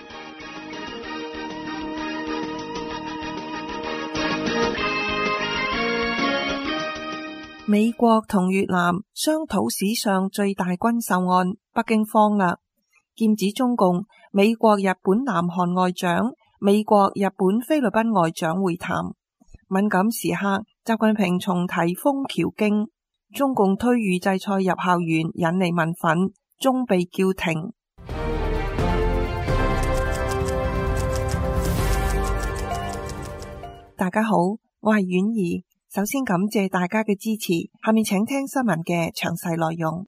美國同越南商討史上最大軍售案，北京慌啦，劍指中共。美國、日本、南韓外長、美國、日本、菲律賓外長會談。敏感時刻，習近平重提楓橋經。中共推預制菜入校園，引嚟民憤，終被叫停。大家好，我係婉兒。首先感謝大家嘅支持，下面請聽新聞嘅詳細內容。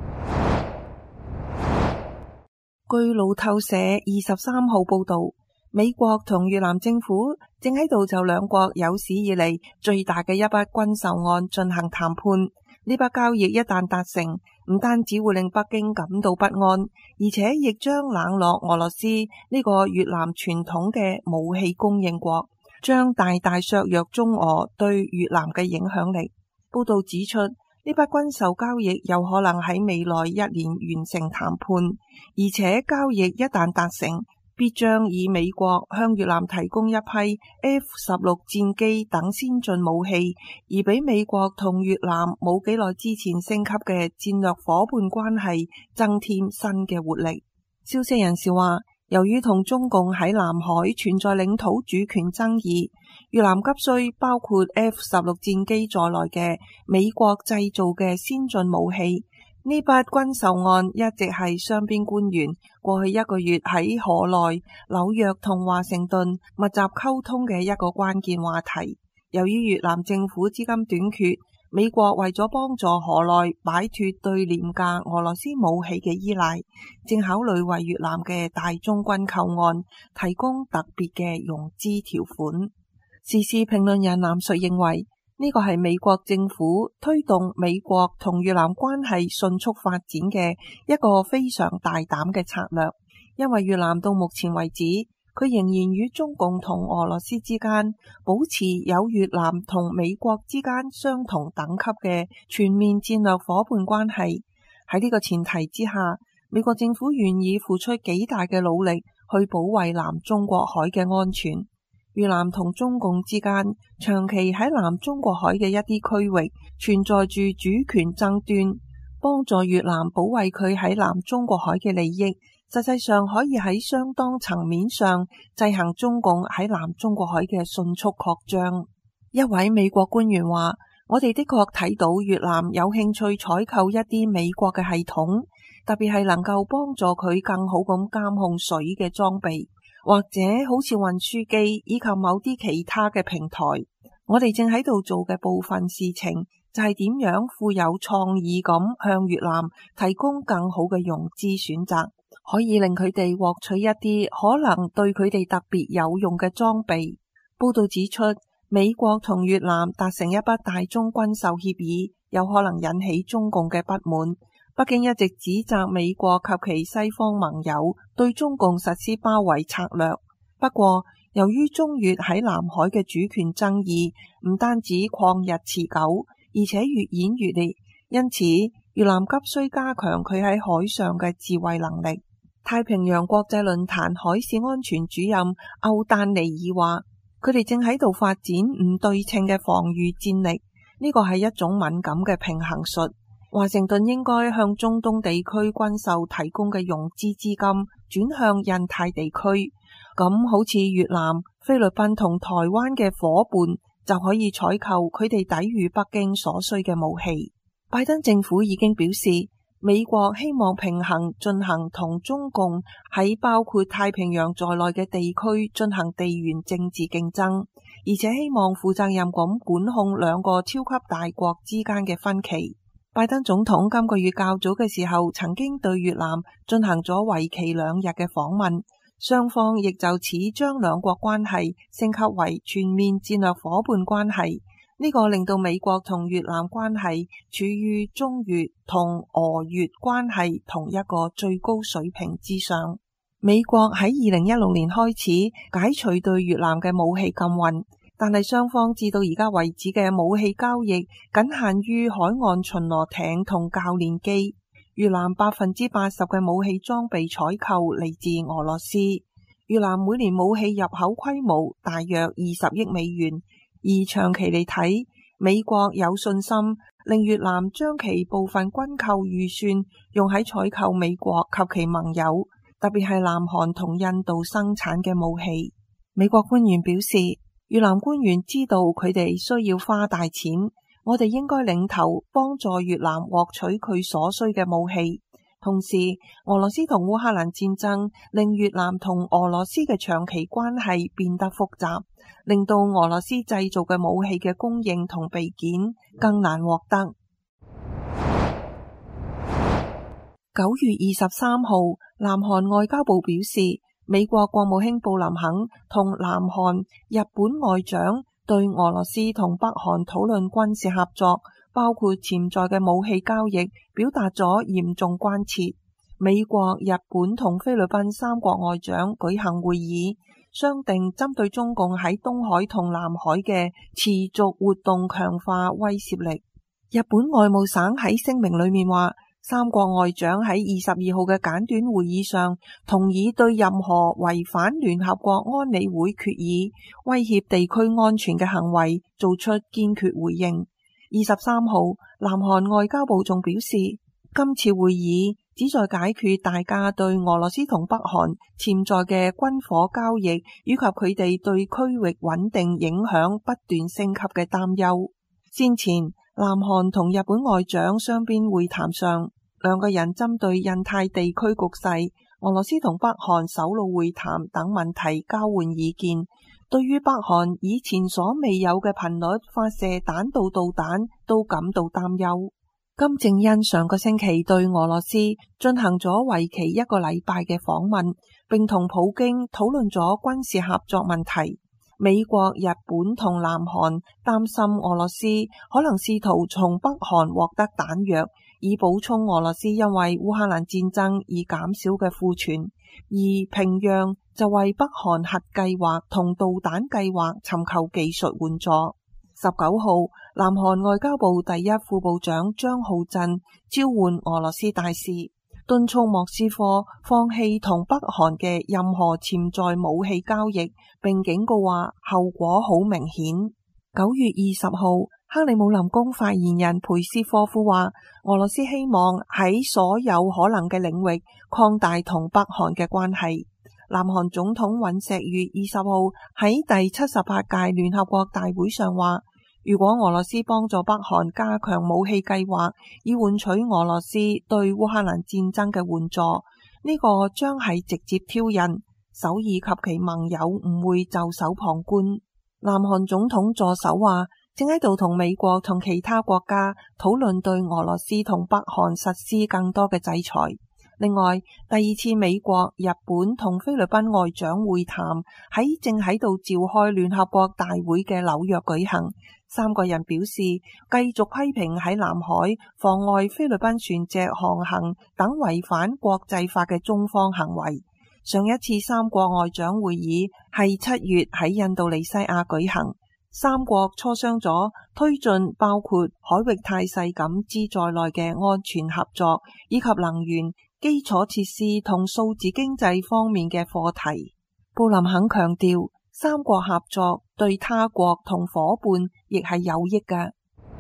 據路透社二十三號報道，美國同越南政府正喺度就兩國有史以嚟最大嘅一筆軍售案進行談判。呢筆交易一旦達成，唔單止會令北京感到不安，而且亦將冷落俄羅斯呢個越南傳統嘅武器供應國，將大大削弱中俄對越南嘅影響力。報道指出，呢筆軍售交易有可能喺未來一年完成談判，而且交易一旦達成，必將以美國向越南提供一批 F 十六戰機等先進武器，而俾美國同越南冇幾耐之前升級嘅戰略夥伴關係增添新嘅活力。消息人士話，由於同中共喺南海存在領土主權爭議，越南急需包括 F 十六戰機在內嘅美國製造嘅先進武器。呢筆軍售案一直係雙邊官員過去一個月喺河內、紐約同華盛頓密集溝通嘅一個關鍵話題。由於越南政府資金短缺，美國為咗幫助河內擺脫對廉價俄羅斯武器嘅依賴，正考慮為越南嘅大宗軍購案提供特別嘅融資條款。時事評論人藍述認為，呢個係美國政府推動美國同越南關係迅速發展嘅一個非常大膽嘅策略，因為越南到目前為止，佢仍然與中共同俄羅斯之間保持有越南同美國之間相同等級嘅全面戰略夥伴關係。喺呢個前提之下，美國政府願意付出幾大嘅努力去保衛南中國海嘅安全。越南同中共之間長期喺南中國海嘅一啲區域存在住主權爭端，幫助越南保衛佢喺南中國海嘅利益，實際上可以喺相當層面上制衡中共喺南中國海嘅迅速擴張。一位美國官員話，我哋的確睇到越南有興趣採購一啲美國嘅系統，特別係能夠幫助佢更好咁監控水嘅裝備，或者好似運輸機以及某啲其他嘅平台。我哋正喺度做嘅部分事情就係點樣富有創意咁向越南提供更好嘅融資選擇，可以令佢哋獲取一啲可能對佢哋特別有用嘅裝備。報道指出，美國同越南達成一筆大宗軍售協議，有可能引起中共嘅不滿， 北京一直指責美國及其西方盟友對中共實施包圍策略。不過，由於中越喺南海嘅主權爭議唔單止曠日持久，而且越演越烈，因此越南急需加強佢喺海上嘅自衛能力。太平洋國際論壇海事安全主任歐丹尼爾話，佢哋正喺度發展唔對稱嘅防禦戰力，呢個係一種敏感嘅平衡術。華盛頓應該向中東地區軍售提供嘅融資資金轉向印太地區，咁好似越南、菲律賓同台灣嘅夥伴就可以採購佢哋抵禦北京所需嘅武器。拜登政府已經表示，美國希望平衡進行同中共喺包括太平洋在內嘅地區進行地緣政治競爭，而且希望負責任咁管控兩個超級大國之間嘅分歧。拜登總統今個月較早嘅時候曾經對越南進行咗為期兩日嘅訪問，雙方亦就此將兩國關係升級為全面戰略夥伴關係。呢個令到美國同越南關係處於中越同俄越關係同一個最高水平之上。美國喺二零一六年開始解除對越南嘅武器禁運，但係雙方至到而家為止嘅武器交易僅限於海岸巡邏艇同教練機。越南百分之八十嘅武器裝備採購嚟自俄羅斯。越南每年武器入口規模大約二十億美元，而長期嚟睇，美國有信心令越南將其部分軍購預算用喺採購美國及其盟友，特別係南韓同印度生產嘅武器。美國官員表示，越南官員知道佢哋需要花大錢，我哋應該領頭幫助越南獲取佢所需嘅武器。同時，俄羅斯同烏克蘭戰爭令越南同俄羅斯嘅長期關係變得複雜，令到俄羅斯製造嘅武器嘅供應同備件更難獲得。九月二十三號，南韓外交部表示，美國國務卿布林肯同南韓、日本外長對俄羅斯同北韓討論軍事合作，包括潛在嘅武器交易，表達咗嚴重關切。美國、日本同菲律賓三國外長舉行會議，商定針對中共喺東海同南海嘅持續活動強化威懾力。日本外務省喺聲明裏面話，三國外長喺二十二號嘅簡短會議上，同意對任何違反聯合國安理會決議、威脅地區安全嘅行為做出堅決回應。二十三號，南韓外交部仲表示，今次會議旨在解決大家對俄羅斯同北韓潛在嘅軍火交易，以及佢哋對區域穩定影響不斷升級嘅擔憂。先前，南韓同日本外長雙邊會談上，兩個人針對印太地區局勢、俄羅斯同北韓首腦會談等問題交換意見。對於北韓以前所未有嘅頻率發射彈道導彈，都感到擔憂。金正恩上個星期對俄羅斯進行咗為期一個禮拜嘅訪問，並同普京討論咗軍事合作問題。美國、日本同南韓擔心俄羅斯可能試圖從北韓獲得彈藥，以補充俄羅斯因為烏克蘭戰爭而減少嘅庫存，而平壤就為北韓核計劃同導彈計劃尋求技術援助。十九號，南韓外交部第一副部長張浩振召喚俄羅斯大使，敦促莫斯科放棄同北韓嘅任何潛在武器交易，並警告話後果好明顯。九月二十號，克里姆林宮發言人佩斯科夫話，俄羅斯希望喺所有可能嘅領域擴大同北韓嘅關係。南韓總統尹錫悅二十號喺第七十八屆聯合國大會上話，如果俄羅斯幫助北韓加強武器計劃，以換取俄羅斯對烏克蘭戰爭嘅援助，呢個將係直接挑釁，首爾及其盟友唔會袖手旁觀。南韓總統助手話，正喺度同美國同其他國家討論對俄羅斯同北韓實施更多嘅制裁。 另外，第二次美國、日本同菲律賓外長會談喺正喺度召開聯合國大會嘅紐約舉行。三個人表示繼續批評喺南海妨礙菲律賓船隻航行等違反國際法嘅中方行為。上一次三國外長會議係七月喺印度尼西亞舉行，三國磋商咗推進包括海域態勢感知在內嘅安全合作，以及能源、基礎設施同數字經濟方面嘅課題。布林肯強調，三國合作對他國同夥伴亦係有益嘅。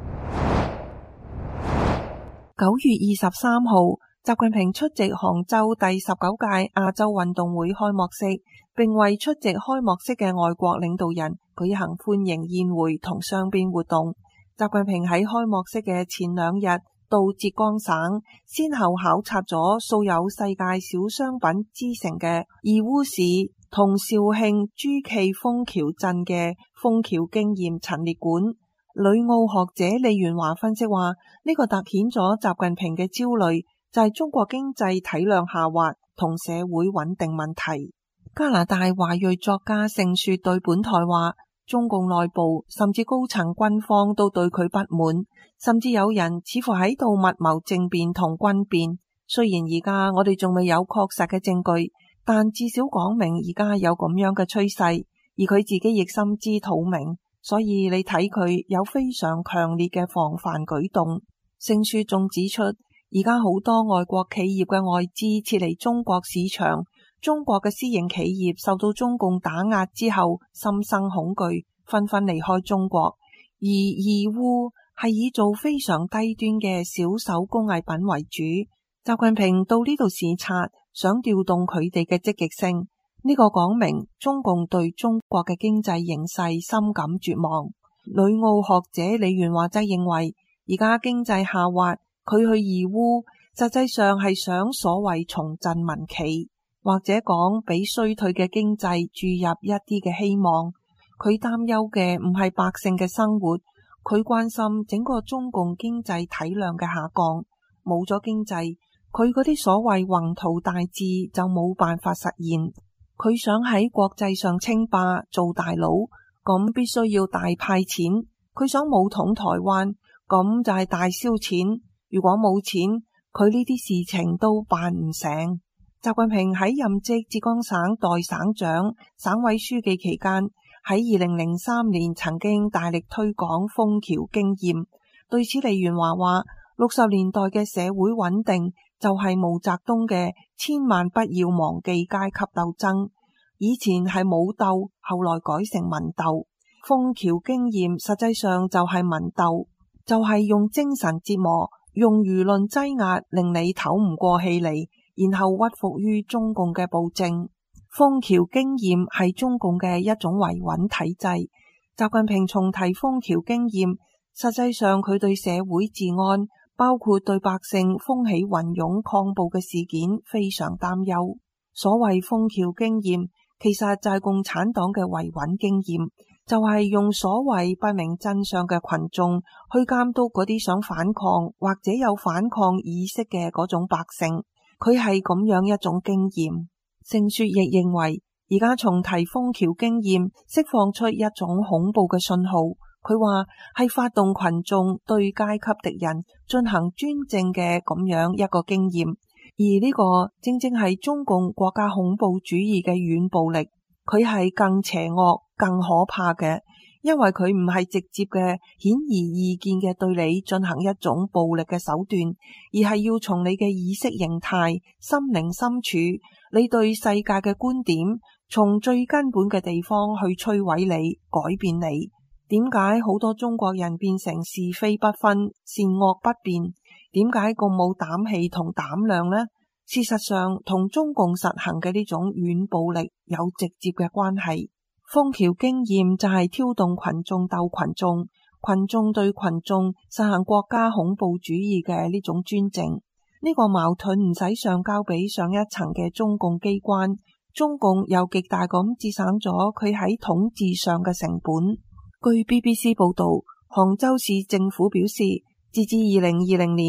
九月二十三號，習近平出席杭州第十九屆亞洲運動會開幕式，並為出席開幕式嘅外國領導人舉行歡迎宴會同雙邊活動。習近平喺開幕式嘅前兩日到浙江省，先後考察咗素有世界小商品之城嘅義烏市同肇慶諸暨楓橋鎮嘅楓橋經驗陳列館。旅澳學者李元華分析話，呢、這個凸顯咗習近平嘅焦慮，就係中國經濟體量下滑同社會穩定問題。加拿大華裔作家盛雪對本台話，中共內部甚至高層軍方都對佢不滿，甚至有人似乎喺度密謀政變同軍變。雖然而家我哋仲未有確實嘅證據，但至少講明而家有咁樣嘅趨勢，而佢自己亦心知肚明。所以你睇佢有非常強烈嘅防範舉動。盛雪仲指出，而家好多外國企業嘅外資撤離中國市場，中國嘅私營企業受到中共打壓之後心生恐懼，紛紛離開中國。而義烏係以做非常低端嘅小手工藝品為主。習近平到呢度視察，想調動佢哋嘅積極性。呢個講明中共對中國嘅經濟形勢深感絕望。旅澳學者李元華則認為，而家經濟下滑，佢去義烏實際上係想所謂重振民企，或者講俾衰退嘅經濟注入一啲嘅希望。佢擔憂嘅唔係百姓嘅生活，佢關心整個中共經濟體量嘅下降。冇咗經濟，佢嗰啲所謂宏圖大志就冇辦法實現。佢想喺國際上稱霸做大佬，咁必須要大派錢。佢想武統台灣，咁就係大燒錢。如果冇錢，佢呢啲事情都辦唔成。習近平喺任職浙江省代省長、省委書記期間，喺二零零三年曾經大力推廣楓橋經驗。對此，李元華話：六十年代嘅社會穩定就係毛澤東嘅千萬不要忘記階級鬥爭。以前係武鬥，後來改成民鬥。楓橋經驗實際上就係民鬥，就係、是、用精神折磨、用輿論擠壓，令你唞唔過氣嚟，然後屈服於中共嘅暴政。楓橋經驗係中共嘅一種維穩體制。習近平重提楓橋經驗，實際上佢對社會治安，包括對百姓風起雲湧抗暴嘅事件非常擔憂。所謂楓橋經驗，其實就係共產黨嘅維穩經驗，就係、是、用所謂不明真相嘅群眾去監督嗰啲想反抗或者有反抗意識嘅嗰種百姓。佢係咁樣一種經驗。盛雪亦認為，而家重提楓橋經驗，釋放出一種恐怖嘅信號。佢話係發動群眾對階級敵人進行專政嘅咁樣一個經驗。而呢個正正係中共國家恐怖主義嘅軟暴力，佢係更邪惡、更可怕嘅，因為佢唔係直接嘅顯而易見嘅對你進行一種暴力嘅手段，而係要從你嘅意識形態、心靈深處，你對世界嘅觀點，從最根本嘅地方去摧毀你、改變你。點解好多中國人變成是非不分、善惡不辨？點解咁冇膽氣同膽量呢？事實上，同中共實行嘅呢種軟暴力有直接嘅關係。楓橋經驗就係挑動群眾鬥群眾，群眾對群眾實行國家恐怖主義嘅呢種專政。呢個矛盾唔使上交俾上一層嘅中共機關，中共又極大咁節省咗佢喺統治上嘅成本。據 B B C 報道，杭州市政府表示，截至二零二零年，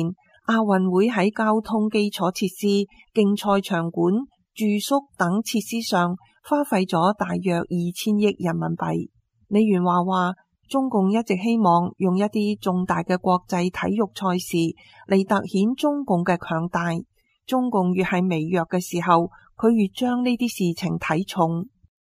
亞運會喺交通基礎設施、競賽場館、住宿等設施上花費咗大約二千億人民幣。李元華話，中共一直希望用一啲重大嘅國際體育賽事嚟凸顯中共嘅強大。中共越係微弱嘅時候，佢越將呢啲事情睇重。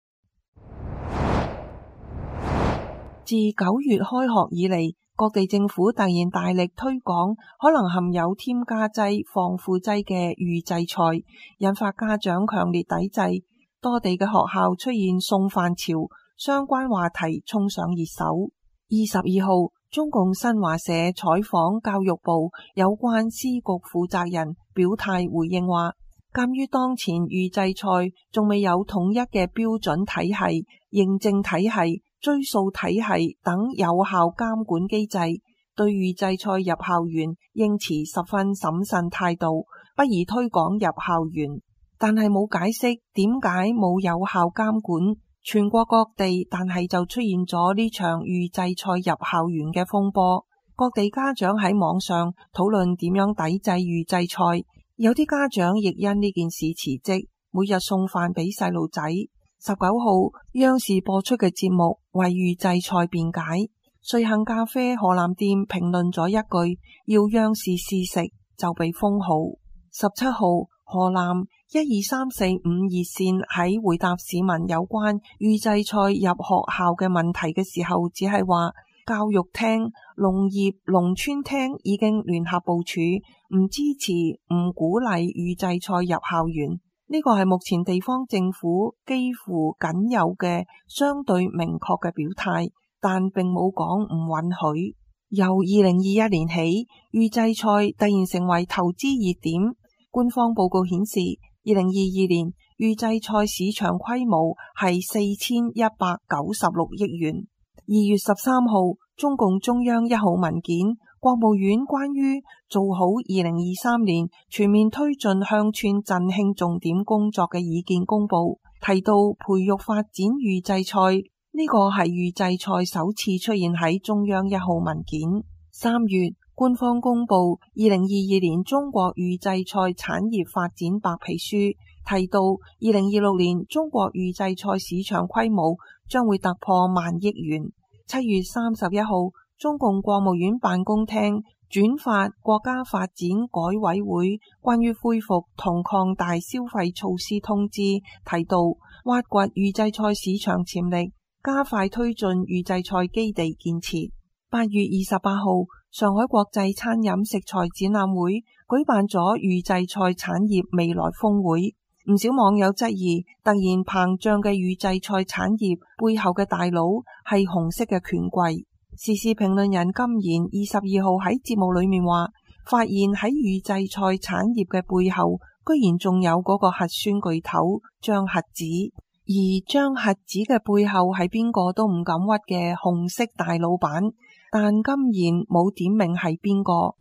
自九月開學以嚟，各地政府突然大力推廣可能含有添加劑、防腐劑嘅預製菜，引發家長強烈抵制。多地嘅學校出現送飯潮，相關話題衝上熱搜。二十二號，中共新華社採訪教育部有關司局負責人，表態回應話，鑒於當前預製菜仲未有統一嘅標準體系、認證體系、追溯體系等有效監管機制，對預製菜入校園應持十分審慎態度，不宜推廣入校園。但係冇解釋點解冇有效監管，全國各地但係就出現咗呢場預製菜入校園嘅風波。各地家長喺網上討論點樣抵制預製菜，有啲家長亦因呢件事辭職，每日送飯俾細路仔。十九號，央視播出嘅節目為預製菜辯解。瑞幸咖啡河南店評論咗一句要央視試食，就被封號。十七號，河南一二三四五熱線喺回答市民有關預製菜入學校嘅問題嘅時候，只係話教育廳、農業農村廳已經聯合部署，唔支持、唔鼓勵預製菜入校園。呢個係目前地方政府幾乎僅有嘅相對明確嘅表態，但並冇講唔允許。由二零二一年起，預製菜突然成為投資熱點。官方報告顯示，二零二二年預製菜市場規模係四千一百九十六億元。二月十三號，中共中央一號文件，國務院關於做好二零二三年全面推進鄉村振興重點工作嘅意見公布，提到培育發展預製菜，呢個係預製菜首次出現喺中央一號文件。三月，官方公布二零二二年中國預製菜產業發展白皮書，提到二零二六年中國預製菜市場規模將會突破萬億元。七月三十一號，中共國務院辦公廳轉發國家發展改委會關於恢復同擴大消費措施通知，提到挖掘預製菜市場潛力，加快推進預製菜基地建設。八月二十八號，上海國際餐飲食材展覽會舉辦咗預製菜產業未來峰會。唔少網友質疑，突然膨脹嘅預製菜產業背後嘅大佬係紅色嘅權貴。時事評論人金賢二十二號喺節目裏面話，發現喺預製菜產業嘅背後，居然仲有嗰個核酸巨頭張核子，而張核子嘅背後係邊個都唔敢屈嘅紅色大老闆，但金賢冇點名係邊個。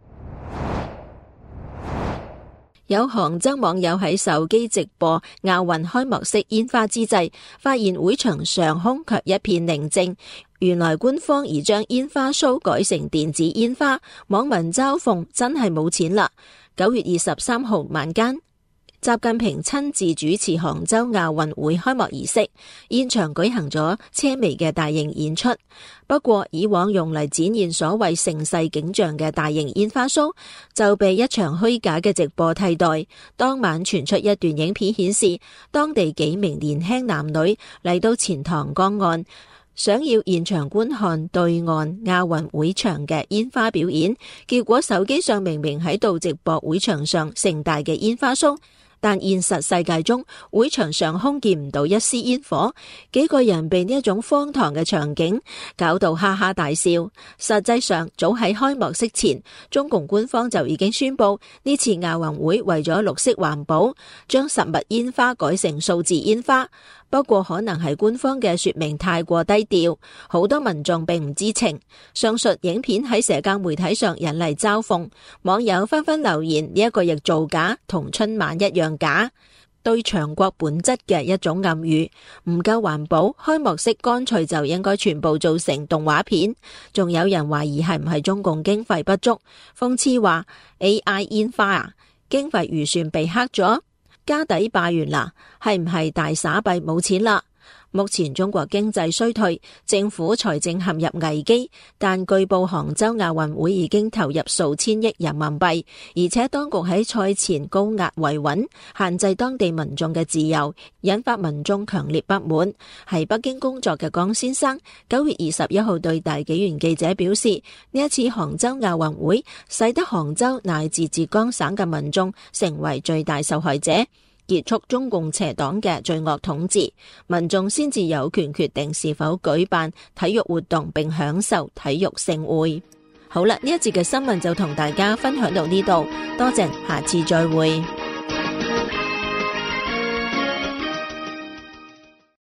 有杭州網友喺手機直播亞運開幕式煙花之際，發現會場上空卻一片寧靜。原來官方已將煙花 show 改成電子煙花，網民嘲諷真係冇錢啦。九月二十三號晚間，習近平親自主持杭州亞運會開幕儀式，現場舉行咗車眉嘅大型演出。不過以往用嚟展現所謂盛世景象嘅大型煙花 show 就被一場虛假嘅直播替代。當晚傳出一段影片顯示，當地幾名年輕男女嚟到錢塘江岸，想要現場觀看對岸亞運會場嘅煙花表演，結果手機上明明喺度直播會場上盛大嘅煙花 show，但現實世界中會場上空見唔到一絲煙火，幾個人被呢一種荒唐嘅場景搞到哈哈大笑。實際上早喺開幕式前，中共官方就已經宣布呢次亞運會為咗綠色環保，將實物煙花改成數字煙花。不過可能係官方嘅說明太過低調，好多民眾並唔知情。上述影片喺社交媒體上引嚟嘲諷，網友紛紛留言呢一個亦造假，同春晚一樣假。 對強國本質嘅一種暗語。唔夠環保，開幕式乾脆就應該全部做成動畫片。仲有人懷疑係唔係中共經費不足，諷刺話 A I 煙花啊，經費預算被黑咗，家底霸完啦，係唔係大撒幣冇錢啦？目前中國經濟衰退，政府財政陷入危機，但據報杭州亞運會已經投入數千億人民幣，而且當局喺賽前高壓維穩，限制當地民眾嘅自由，引發民眾強烈不滿。喺北京工作嘅江先生九月二十一號對大紀元記者表示，呢一次杭州亞運會使得杭州乃至浙江省嘅民眾成為最大受害者，結束中共邪黨嘅罪惡統治，民眾先至有權決定是否舉辦體育活動並享受體育盛會。好啦，呢一節嘅新聞就同大家分享到呢度，多謝，下次再會。